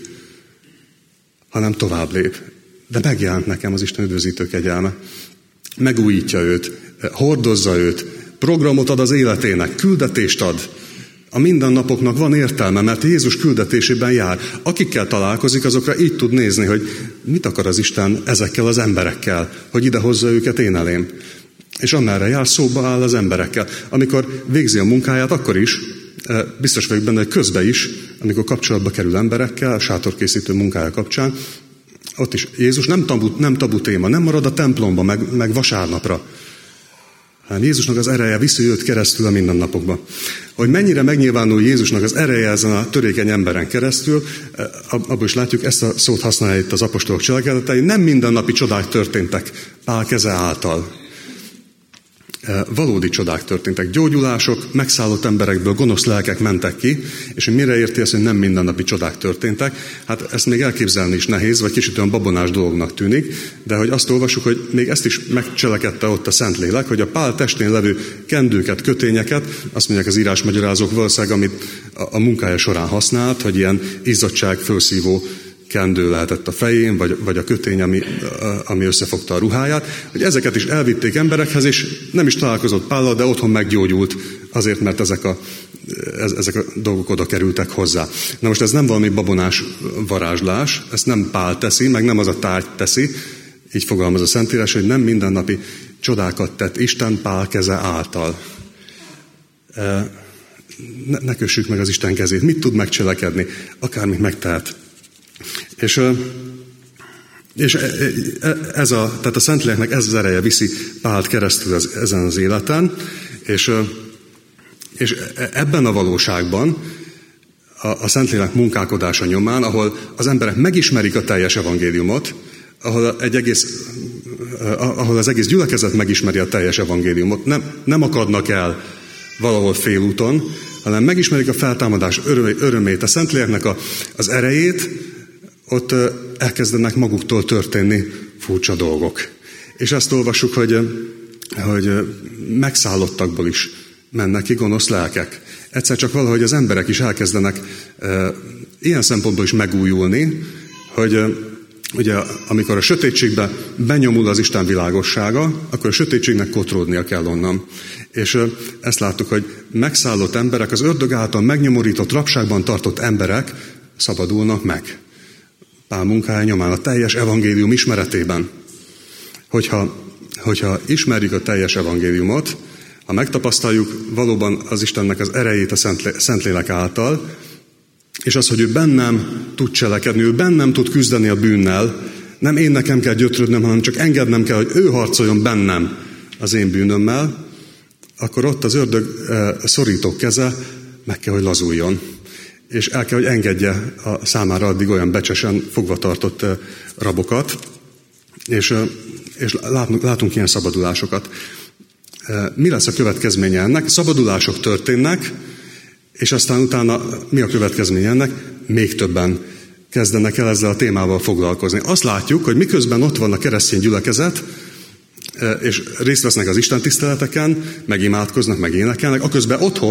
hanem tovább lép. De megjelent nekem az Isten üdvözítő kegyelme. Megújítja őt, hordozza őt, programot ad az életének, küldetést ad. A mindennapoknak van értelme, mert Jézus küldetésében jár. Akikkel találkozik, azokra így tud nézni, hogy mit akar az Isten ezekkel az emberekkel, hogy idehozza őket én elém. És amerre jár, szóba áll az emberekkel. Amikor végzi a munkáját, akkor is, biztos vagyok benne, hogy közben is, amikor kapcsolatba kerül emberekkel, a sátorkészítő munkája kapcsán, ott is Jézus nem tabu, nem tabu téma, nem marad a templomba, meg, meg vasárnapra. Hát Jézusnak az ereje viszi őt keresztül a mindennapokba. Hogy mennyire megnyilvánul Jézusnak az ereje ezen a törékeny emberen keresztül, abból is látjuk, ezt a szót használja itt az apostolok cselekedetei, nem mindennapi csodák történtek Pál keze által. Valódi csodák történtek. Gyógyulások, megszállott emberekből gonosz lelkek mentek ki, és hogy mire érti ezt, hogy nem mindennapi csodák történtek, hát ezt még elképzelni is nehéz, vagy kicsit olyan babonás dolognak tűnik, de hogy azt olvassuk, hogy még ezt is megcselekedte ott a Szentlélek, hogy a Pál testén levő kendőket, kötényeket, azt mondják az írásmagyarázók valószínűleg, amit a munkája során használt, hogy ilyen izzadság fölszívó kendő lehetett a fején, vagy, vagy a kötény, ami, ami összefogta a ruháját, hogy ezeket is elvitték emberekhez, és nem is találkozott Pállal, de otthon meggyógyult, azért, mert ezek a, ezek a dolgok oda kerültek hozzá. Na most ez nem valami babonás varázslás, ezt nem Pál teszi, meg nem az a tárgy teszi, így fogalmaz a Szentírás, hogy nem mindennapi csodákat tett Isten Pál keze által. Ne, ne kössük meg az Isten kezét. Mit tud megcselekedni? Akármit megtehet. És, és ez a, tehát a Szentléleknek ez az ereje viszi Pált keresztül az, ezen az életen, és, és ebben a valóságban a, a Szentlélek munkálkodása nyomán, ahol az emberek megismerik a teljes evangéliumot, ahol, egy egész, ahol az egész gyülekezet megismeri a teljes evangéliumot, nem, nem akadnak el valahol félúton, hanem megismerik a feltámadás örömét, a Szentléleknek a, az erejét, ott elkezdenek maguktól történni furcsa dolgok. És ezt olvassuk, hogy, hogy megszállottakból is mennek ki gonosz lelkek. Egyszer csak valahogy az emberek is elkezdenek e, ilyen szempontból is megújulni, hogy ugye, amikor a sötétségbe benyomul az Isten világossága, akkor a sötétségnek kotródnia kell onnan. És e, ezt láttuk, hogy megszállott emberek, az ördög által megnyomorított, rabságban tartott emberek szabadulnak meg. Pál munkája nyomán, a teljes evangélium ismeretében. Hogyha, hogyha ismerjük a teljes evangéliumot, ha megtapasztaljuk valóban az Istennek az erejét a Szentlélek által, és az, hogy ő bennem tud cselekedni, ő bennem tud küzdeni a bűnnel, nem én nekem kell gyötrődnöm, hanem csak engednem kell, hogy ő harcoljon bennem az én bűnömmel, akkor ott az ördög szorító keze meg kell, hogy lazuljon. És el kell, hogy engedje a számára addig olyan becsesen fogva tartott rabokat, és, és látunk, látunk ilyen szabadulásokat. Mi lesz a következménye ennek? Szabadulások történnek, és aztán utána mi a következménye ennek? Még többen kezdenek el ezzel a témával foglalkozni. Azt látjuk, hogy miközben ott van a keresztény gyülekezet, és részt vesznek az istentiszteleteken, meg imádkoznak, meg énekelnek, aközben otthon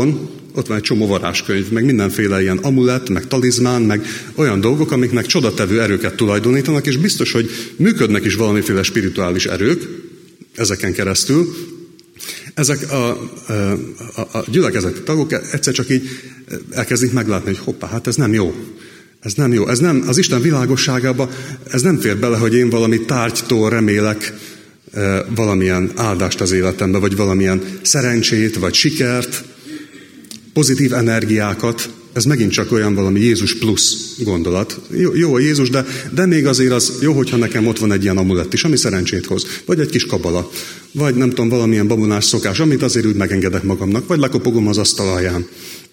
ott van egy csomó varázskönyv, meg mindenféle ilyen amulett, meg talizmán, meg olyan dolgok, amiknek csodatevő erőket tulajdonítanak, és biztos, hogy működnek is valamiféle spirituális erők ezeken keresztül. Ezek a, a, a, a gyülekezeti tagok egyszer csak így elkezdik meglátni, hogy hoppá, hát ez nem jó. Ez nem jó. Ez nem, az Isten világosságába ez nem fér bele, hogy én valami tárgytól remélek e, valamilyen áldást az életembe, vagy valamilyen szerencsét, vagy sikert, pozitív energiákat. Ez megint csak olyan valami Jézus plusz gondolat. Jó, jó a Jézus, de, de még azért az jó, hogyha nekem ott van egy ilyen amulett is, ami szerencsét hoz. Vagy egy kis kabala. Vagy nem tudom, valamilyen babonás szokás, amit azért úgy megengedek magamnak. Vagy lekopogom az asztal alján.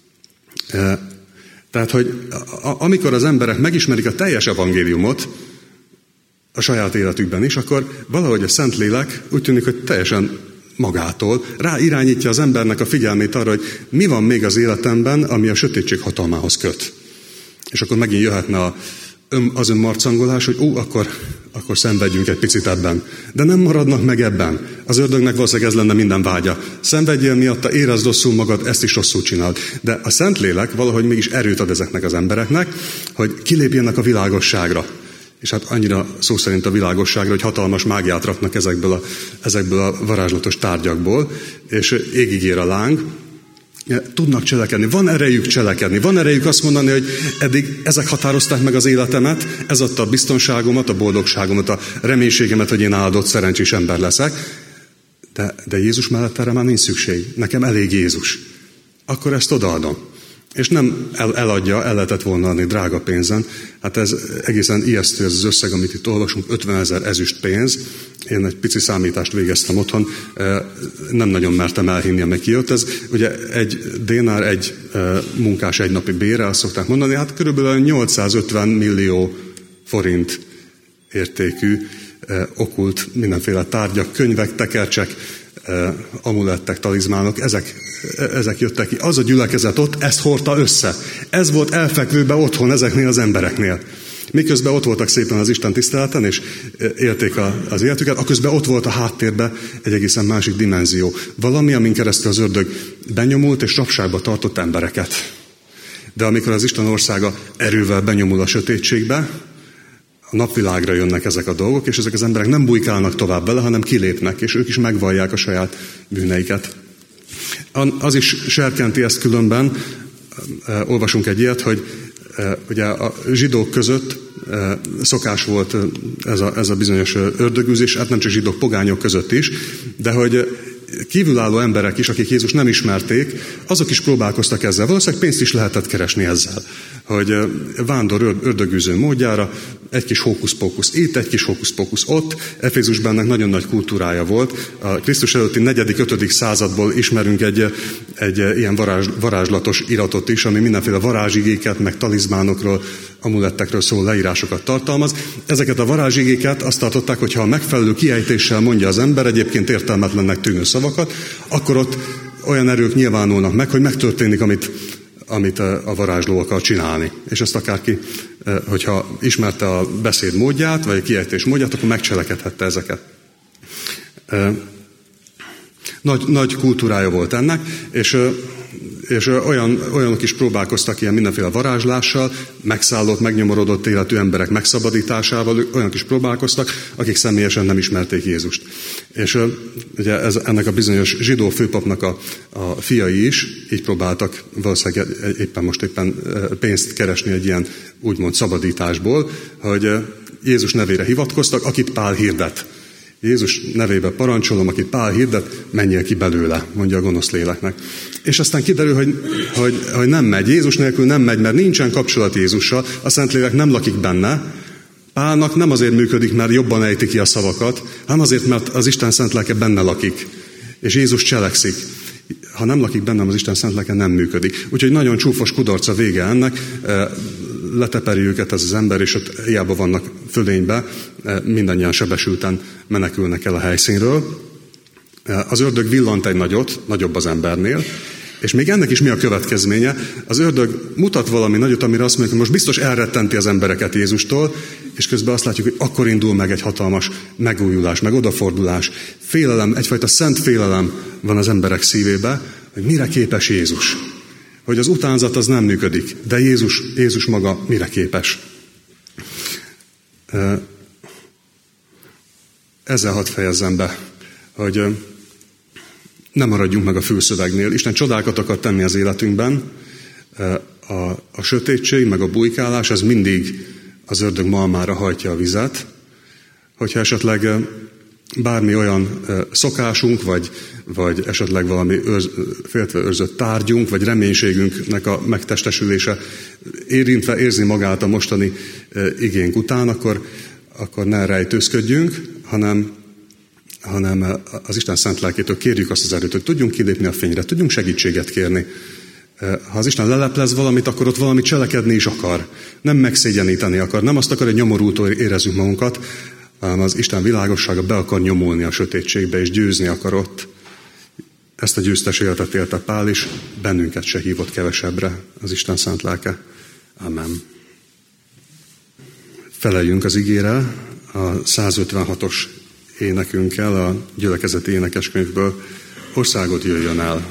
E, Tehát, hogy amikor az emberek megismerik a teljes evangéliumot a saját életükben is, akkor valahogy a Szentlélek úgy tűnik, hogy teljesen magától ráirányítja az embernek a figyelmét arra, hogy mi van még az életemben, ami a sötétség hatalmához köt. És akkor megint jöhetne a, az önmarcangolás, hogy ó, akkor, akkor szenvedjünk egy picit ebben. De nem maradnak meg ebben. Az ördögnek valószínűleg ez lenne minden vágya. Szenvedjél miatta, érezd rosszul magad, ezt is rosszul csináld. De a Szentlélek valahogy mégis erőt ad ezeknek az embereknek, hogy kilépjenek a világosságra. És hát annyira szó szerint a világosságra, hogy hatalmas mágiát raknak ezekből a, ezekből a varázslatos tárgyakból, és égig ér a láng. Tudnak cselekedni, van erejük cselekedni, van erejük azt mondani, hogy eddig ezek határozták meg az életemet, ez adta a biztonságomat, a boldogságomat, a reménységemet, hogy én áldott, szerencsés ember leszek, de, de Jézus mellett erre már nincs szükség, nekem elég Jézus. Akkor ezt odaadom. És nem el, eladja, el lehetett volna adni drága pénzen. Hát ez egészen ijesztő ez az összeg, amit itt olvasunk, ötvenezer ezüst pénz. Én egy pici számítást végeztem otthon, nem nagyon mertem elhinni, amely kijött. Ez ugye egy dénár, egy munkás egynapi bére, azt szokták mondani, hát körülbelül nyolcszázötven millió forint értékű, okult mindenféle tárgyak, könyvek, tekercsek, amulettek, talizmánok, ezek, ezek jöttek ki. Az a gyülekezet ott ezt hordta össze. Ez volt elfekvőben otthon ezeknél az embereknél. Miközben ott voltak szépen az Isten tiszteleten, és élték a, az életüket, aközben ott volt a háttérben egy egészen másik dimenzió. Valami, amin keresztül az ördög benyomult és rabságba tartott embereket. De amikor az Isten országa erővel benyomul a sötétségbe, a napvilágra jönnek ezek a dolgok, és ezek az emberek nem bujkálnak tovább vele, hanem kilépnek, és ők is megvallják a saját bűneiket. Az is serkenti ezt különben, olvasunk egy ilyet, hogy ugye a zsidók között szokás volt ez a, ez a bizonyos ördögűzés, hát nem csak zsidók, pogányok között is, de hogy kívülálló emberek is, akik Jézus nem ismerték, azok is próbálkoztak ezzel. Valószínűleg pénzt is lehetett keresni ezzel, hogy vándor ördögűző módjára egy kis hókusz-pókusz itt, egy kis hókusz-pókusz ott. Efézusban ennek nagyon nagy kultúrája volt. A Krisztus előtti negyedik, ötödik századból ismerünk egy, egy ilyen varázs, varázslatos iratot is, ami mindenféle varázsigéket, meg talizmánokról, amulettekről szóló leírásokat tartalmaz. Ezeket a varázsigéket azt tartották, hogy ha a megfelelő kiejtéssel mondja az ember egyébként értelmetlennek tűnő szavakat, akkor ott olyan erők nyilvánulnak meg, hogy megtörténik, amit, amit a varázsló akar csinálni. És ezt akárki, hogyha ismerte a beszéd módját, vagy a kiejtés módját, akkor megcselekedhette ezeket. Nagy, nagy kultúrája volt ennek, és, és olyan, olyanok is próbálkoztak ilyen mindenféle varázslással, megszállott, megnyomorodott életű emberek megszabadításával, olyanok is próbálkoztak, akik személyesen nem ismerték Jézust. És ugye ez, ennek a bizonyos zsidó főpapnak a, a fiai is így próbáltak valószínűleg éppen most éppen pénzt keresni egy ilyen úgymond szabadításból, hogy Jézus nevére hivatkoztak, akit Pál hirdet. Jézus nevébe parancsolom, akit Pál hirdet, menjél ki belőle, mondja a gonosz léleknek. És aztán kiderül, hogy, hogy, hogy nem megy. Jézus nélkül nem megy, mert nincsen kapcsolat Jézussal, a Szentlélek nem lakik benne. Pálnak nem azért működik, mert jobban ejti ki a szavakat, hanem azért, mert az Isten szent lelke benne lakik. És Jézus cselekszik. Ha nem lakik bennem, az Isten szent lelke nem működik. Úgyhogy nagyon csúfos kudarc a vége ennek. Leteperi őket ez az ember, és ott hiába vannak fölénybe, mindannyian sebesülten menekülnek el a helyszínről. Az ördög villant egy nagyot, nagyobb az embernél, és még ennek is mi a következménye? Az ördög mutat valami nagyot, amire azt mondja, hogy most biztos elrettenti az embereket Jézustól, és közben azt látjuk, hogy akkor indul meg egy hatalmas megújulás, meg odafordulás. Félelem, egyfajta szent félelem van az emberek szívébe, hogy mire képes Jézus. hogy az utánzat az nem működik, de Jézus, Jézus maga mire képes. Ezzel hadd fejezzem be, hogy nem maradjunk meg a fülszövegnél. Isten csodákat akar tenni az életünkben. A, a sötétség, meg a bujkálás, ez mindig az ördög malmára hajtja a vizet. Hogyha esetleg bármi olyan szokásunk, vagy, vagy esetleg valami őrz, féltve őrzött tárgyunk, vagy reménységünknek a megtestesülése érintve érzi magát a mostani igénk után, akkor, akkor ne rejtőzködjünk, hanem, hanem az Isten szent lelkétől kérjük azt az erőt, hogy tudjunk kilépni a fényre, tudjunk segítséget kérni. Ha az Isten leleplez valamit, akkor ott valami cselekedni is akar. Nem megszégyeníteni akar, nem azt akar, hogy nyomorultól érezzük magunkat, hanem az Isten világossága be akar nyomulni a sötétségbe, és győzni akar ott. Ezt a győztes életet élte Pál is, bennünket se hívott kevesebbre az Isten szent lelke. Amen. Feleljünk az igére a százötvenhatos énekünkkel, a gyülekezeti énekeskönyvből. Országod jöjjön el.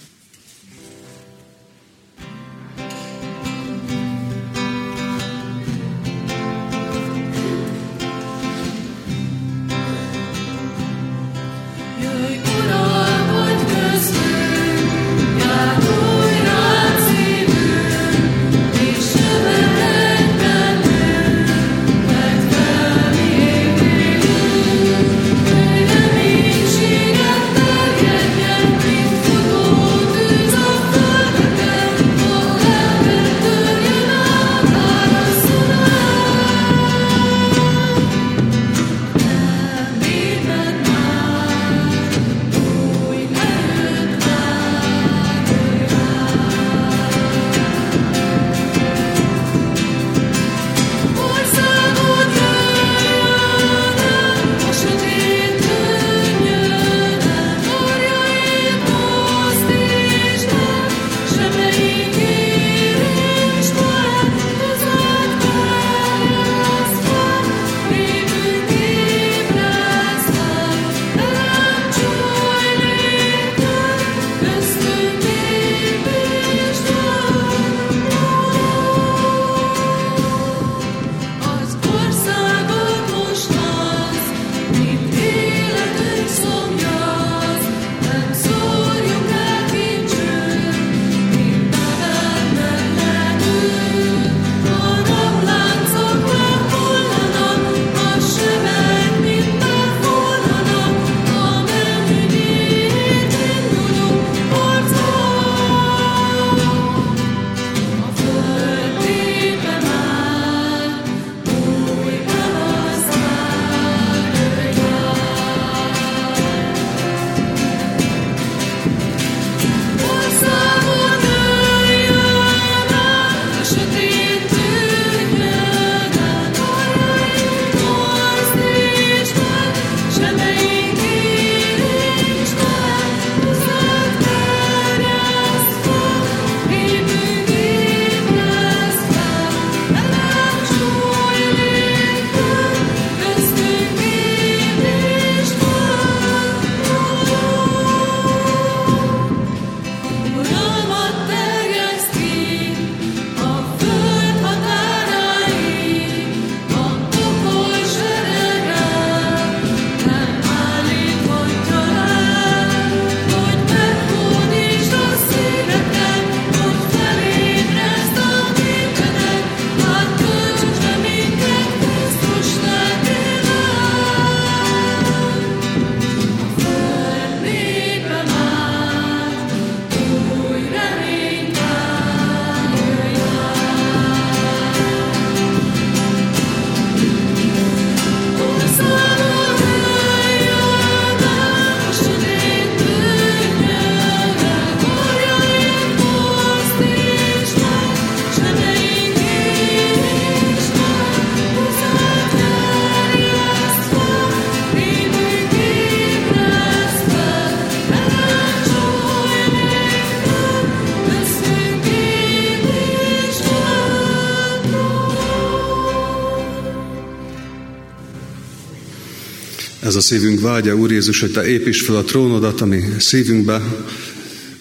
Ez a szívünk vágya, Úr Jézus, hogy Te építs fel a trónodat, ami szívünkbe,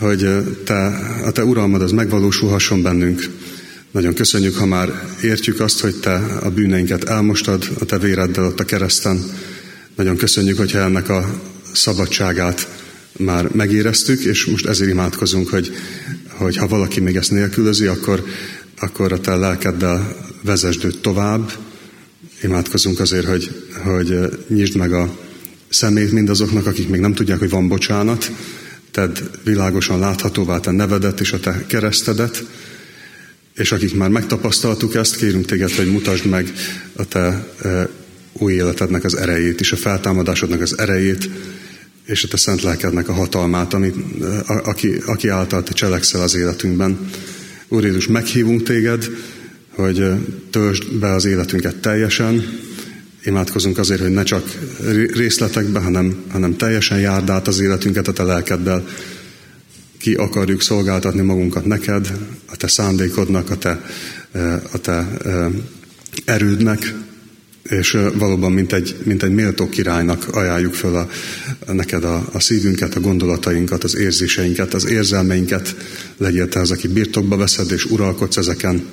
hogy te, a te uralmad az megvalósulhasson bennünk. Nagyon köszönjük, ha már értjük azt, hogy te a bűneinket elmostad a te véreddel ott a kereszten. Nagyon köszönjük, hogyha ennek a szabadságát már megéreztük, és most ezért imádkozunk, hogy, hogy ha valaki még ezt nélkülözi, akkor, akkor a te lelkeddel vezesd őt tovább. Imádkozunk azért, hogy, hogy nyisd meg a szemét mindazoknak, akik még nem tudják, hogy van bocsánat. Tedd világosan láthatóvá te nevedet és a te keresztedet, és akik már megtapasztaltuk ezt, kérünk téged, hogy mutasd meg a te e, új életednek az erejét, és a feltámadásodnak az erejét, és a te szent lelkednek a hatalmát, ami, a, aki, aki által te cselekszel az életünkben. Úr Jézus, meghívunk téged, hogy töltsd be az életünket teljesen. Imádkozunk azért, hogy ne csak részletekben, hanem, hanem teljesen járd át az életünket a te lelkeddel. Ki akarjuk szolgáltatni magunkat neked, a te szándékodnak, a te, a te erődnek, és valóban mint egy, mint egy méltó királynak ajánljuk föl a, a neked a, a szívünket, a gondolatainkat, az érzéseinket, az érzelmeinket. Legyél te az, aki birtokba veszed, és uralkodsz ezeken.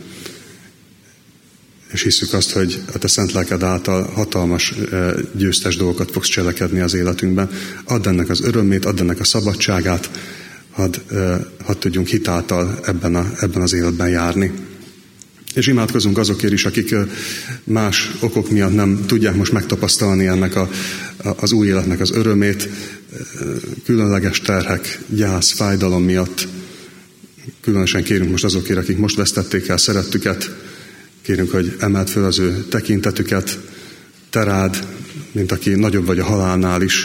És hiszük azt, hogy a te szent lelked által hatalmas győztes dolgokat fogsz cselekedni az életünkben. Add ennek az örömét, add ennek a szabadságát, hadd, hadd tudjunk hitáltal ebben, a, ebben az életben járni. És imádkozunk azokért is, akik más okok miatt nem tudják most megtapasztalni ennek a, az új életnek az örömét, különleges terhek, gyász, fájdalom miatt. Különösen kérünk most azokért, akik most vesztették el szerettüket, kérünk, hogy emeld föl az ő tekintetüket, te rád, mint aki nagyobb vagy a halálnál is,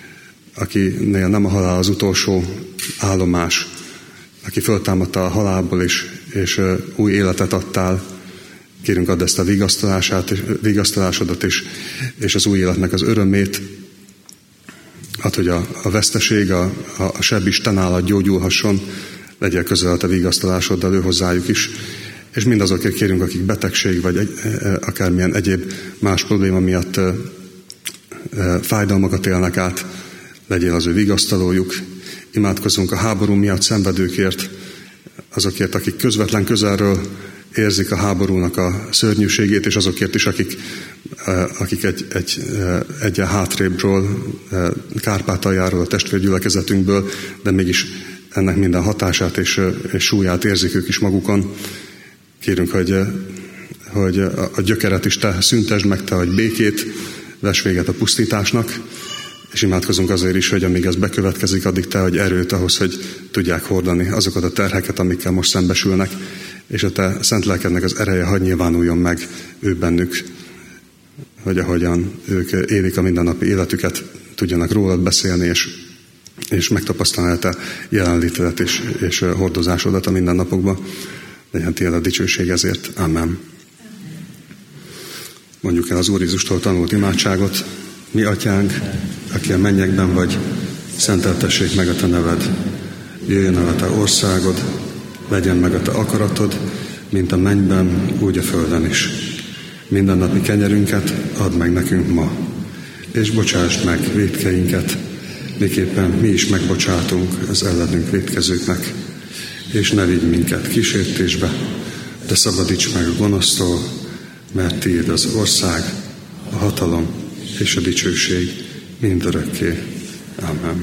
akinél nem a halál az utolsó állomás, aki föltámadta a halálból is, és új életet adtál. Kérünk, add ezt a vigasztalását, vigasztalásodat is, és az új életnek az örömét. Add, hogy a, a veszteség, a, a seb is te nálad gyógyulhasson, legyél közel a te vigasztalásoddal, ő hozzájuk is. És mindazokért kérünk, akik betegség, vagy egy, akármilyen egyéb más probléma miatt e, e, fájdalmakat élnek át, legyél az ő vigasztalójuk. Imádkozunk a háború miatt szenvedőkért, azokért, akik közvetlen közelről érzik a háborúnak a szörnyűségét, és azokért is, akik, akik egy, egy, egy hátrébről, Kárpátaljáról, a testvérgyülekezetünkből, de mégis ennek minden hatását és, és súlyát érzik ők is magukon. Kérünk, hogy, hogy a gyökeret is te szüntesd meg, te adj békét, vess véget a pusztításnak, és imádkozunk azért is, hogy amíg ez bekövetkezik, addig te adj erőt ahhoz, hogy tudják hordani azokat a terheket, amikkel most szembesülnek, és a te szent lelkednek az ereje hadd nyilvánuljon meg ő bennük, hogy ahogyan ők élik a mindennapi életüket, tudjanak rólad beszélni, és, és megtapasztalni a te jelenlétedet és, és hordozásodat a mindennapokban. Legyen tiéd a dicsőség ezért. Amen. Mondjuk el az Úr Jézustól tanult imádságot. Mi atyánk, aki a mennyekben vagy, szenteltessék meg a te neved. Jöjjön el a te országod, legyen meg a te akaratod, mint a mennyben, úgy a földön is. Mindennapi kenyerünket add meg nekünk ma, és bocsásd meg vétkeinket, miképpen mi is megbocsátunk az ellenünk vétkezőknek. És ne vigy minket kísértésbe, de szabadíts meg a gonosztól, mert tiéd az ország, a hatalom és a dicsőség mindörökké. Amen.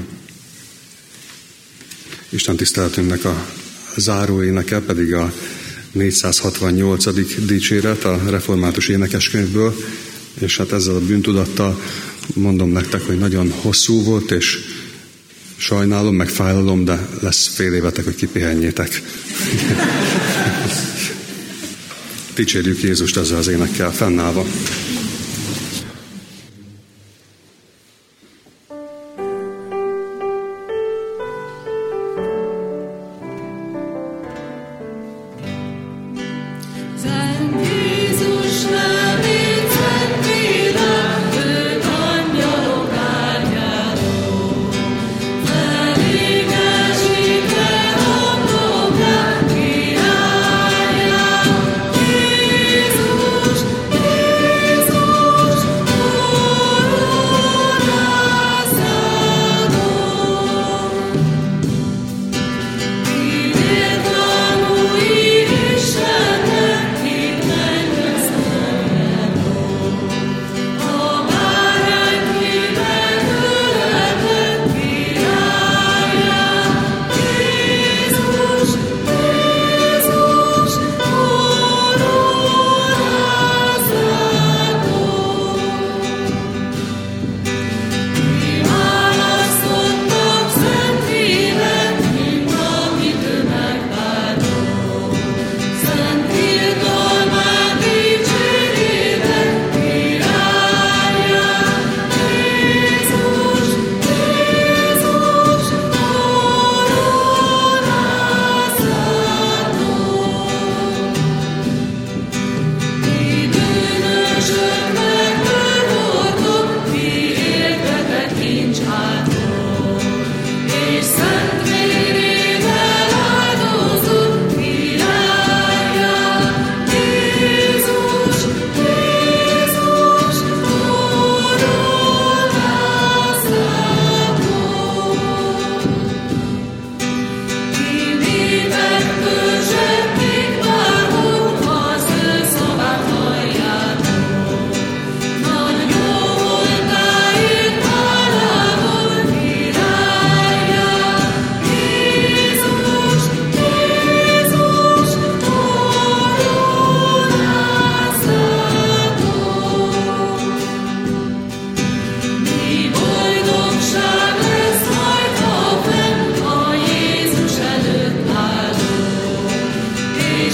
Isten tiszteletünknek a záró éneke pedig a négyszázhatvannyolcadik dicséret a református énekeskönyvből, és hát ezzel a bűntudattal mondom nektek, hogy nagyon hosszú volt, és sajnálom, meg fájlalom, de lesz fél évetek, hogy kipihenjétek. Dicsérjük Jézust ezzel az énekkel fennállva. Jézus,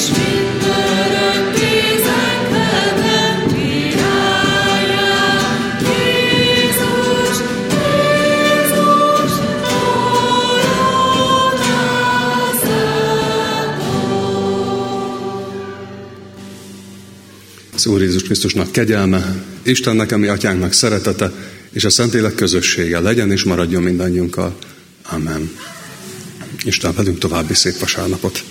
Az Úr Jézus Krisztusnak kegyelme, Istennek, ami Atyánknak szeretete, és a Szentlélek közössége legyen és maradjon mindannyiunkkal. Amen. Isten velünk további szép vasárnapot.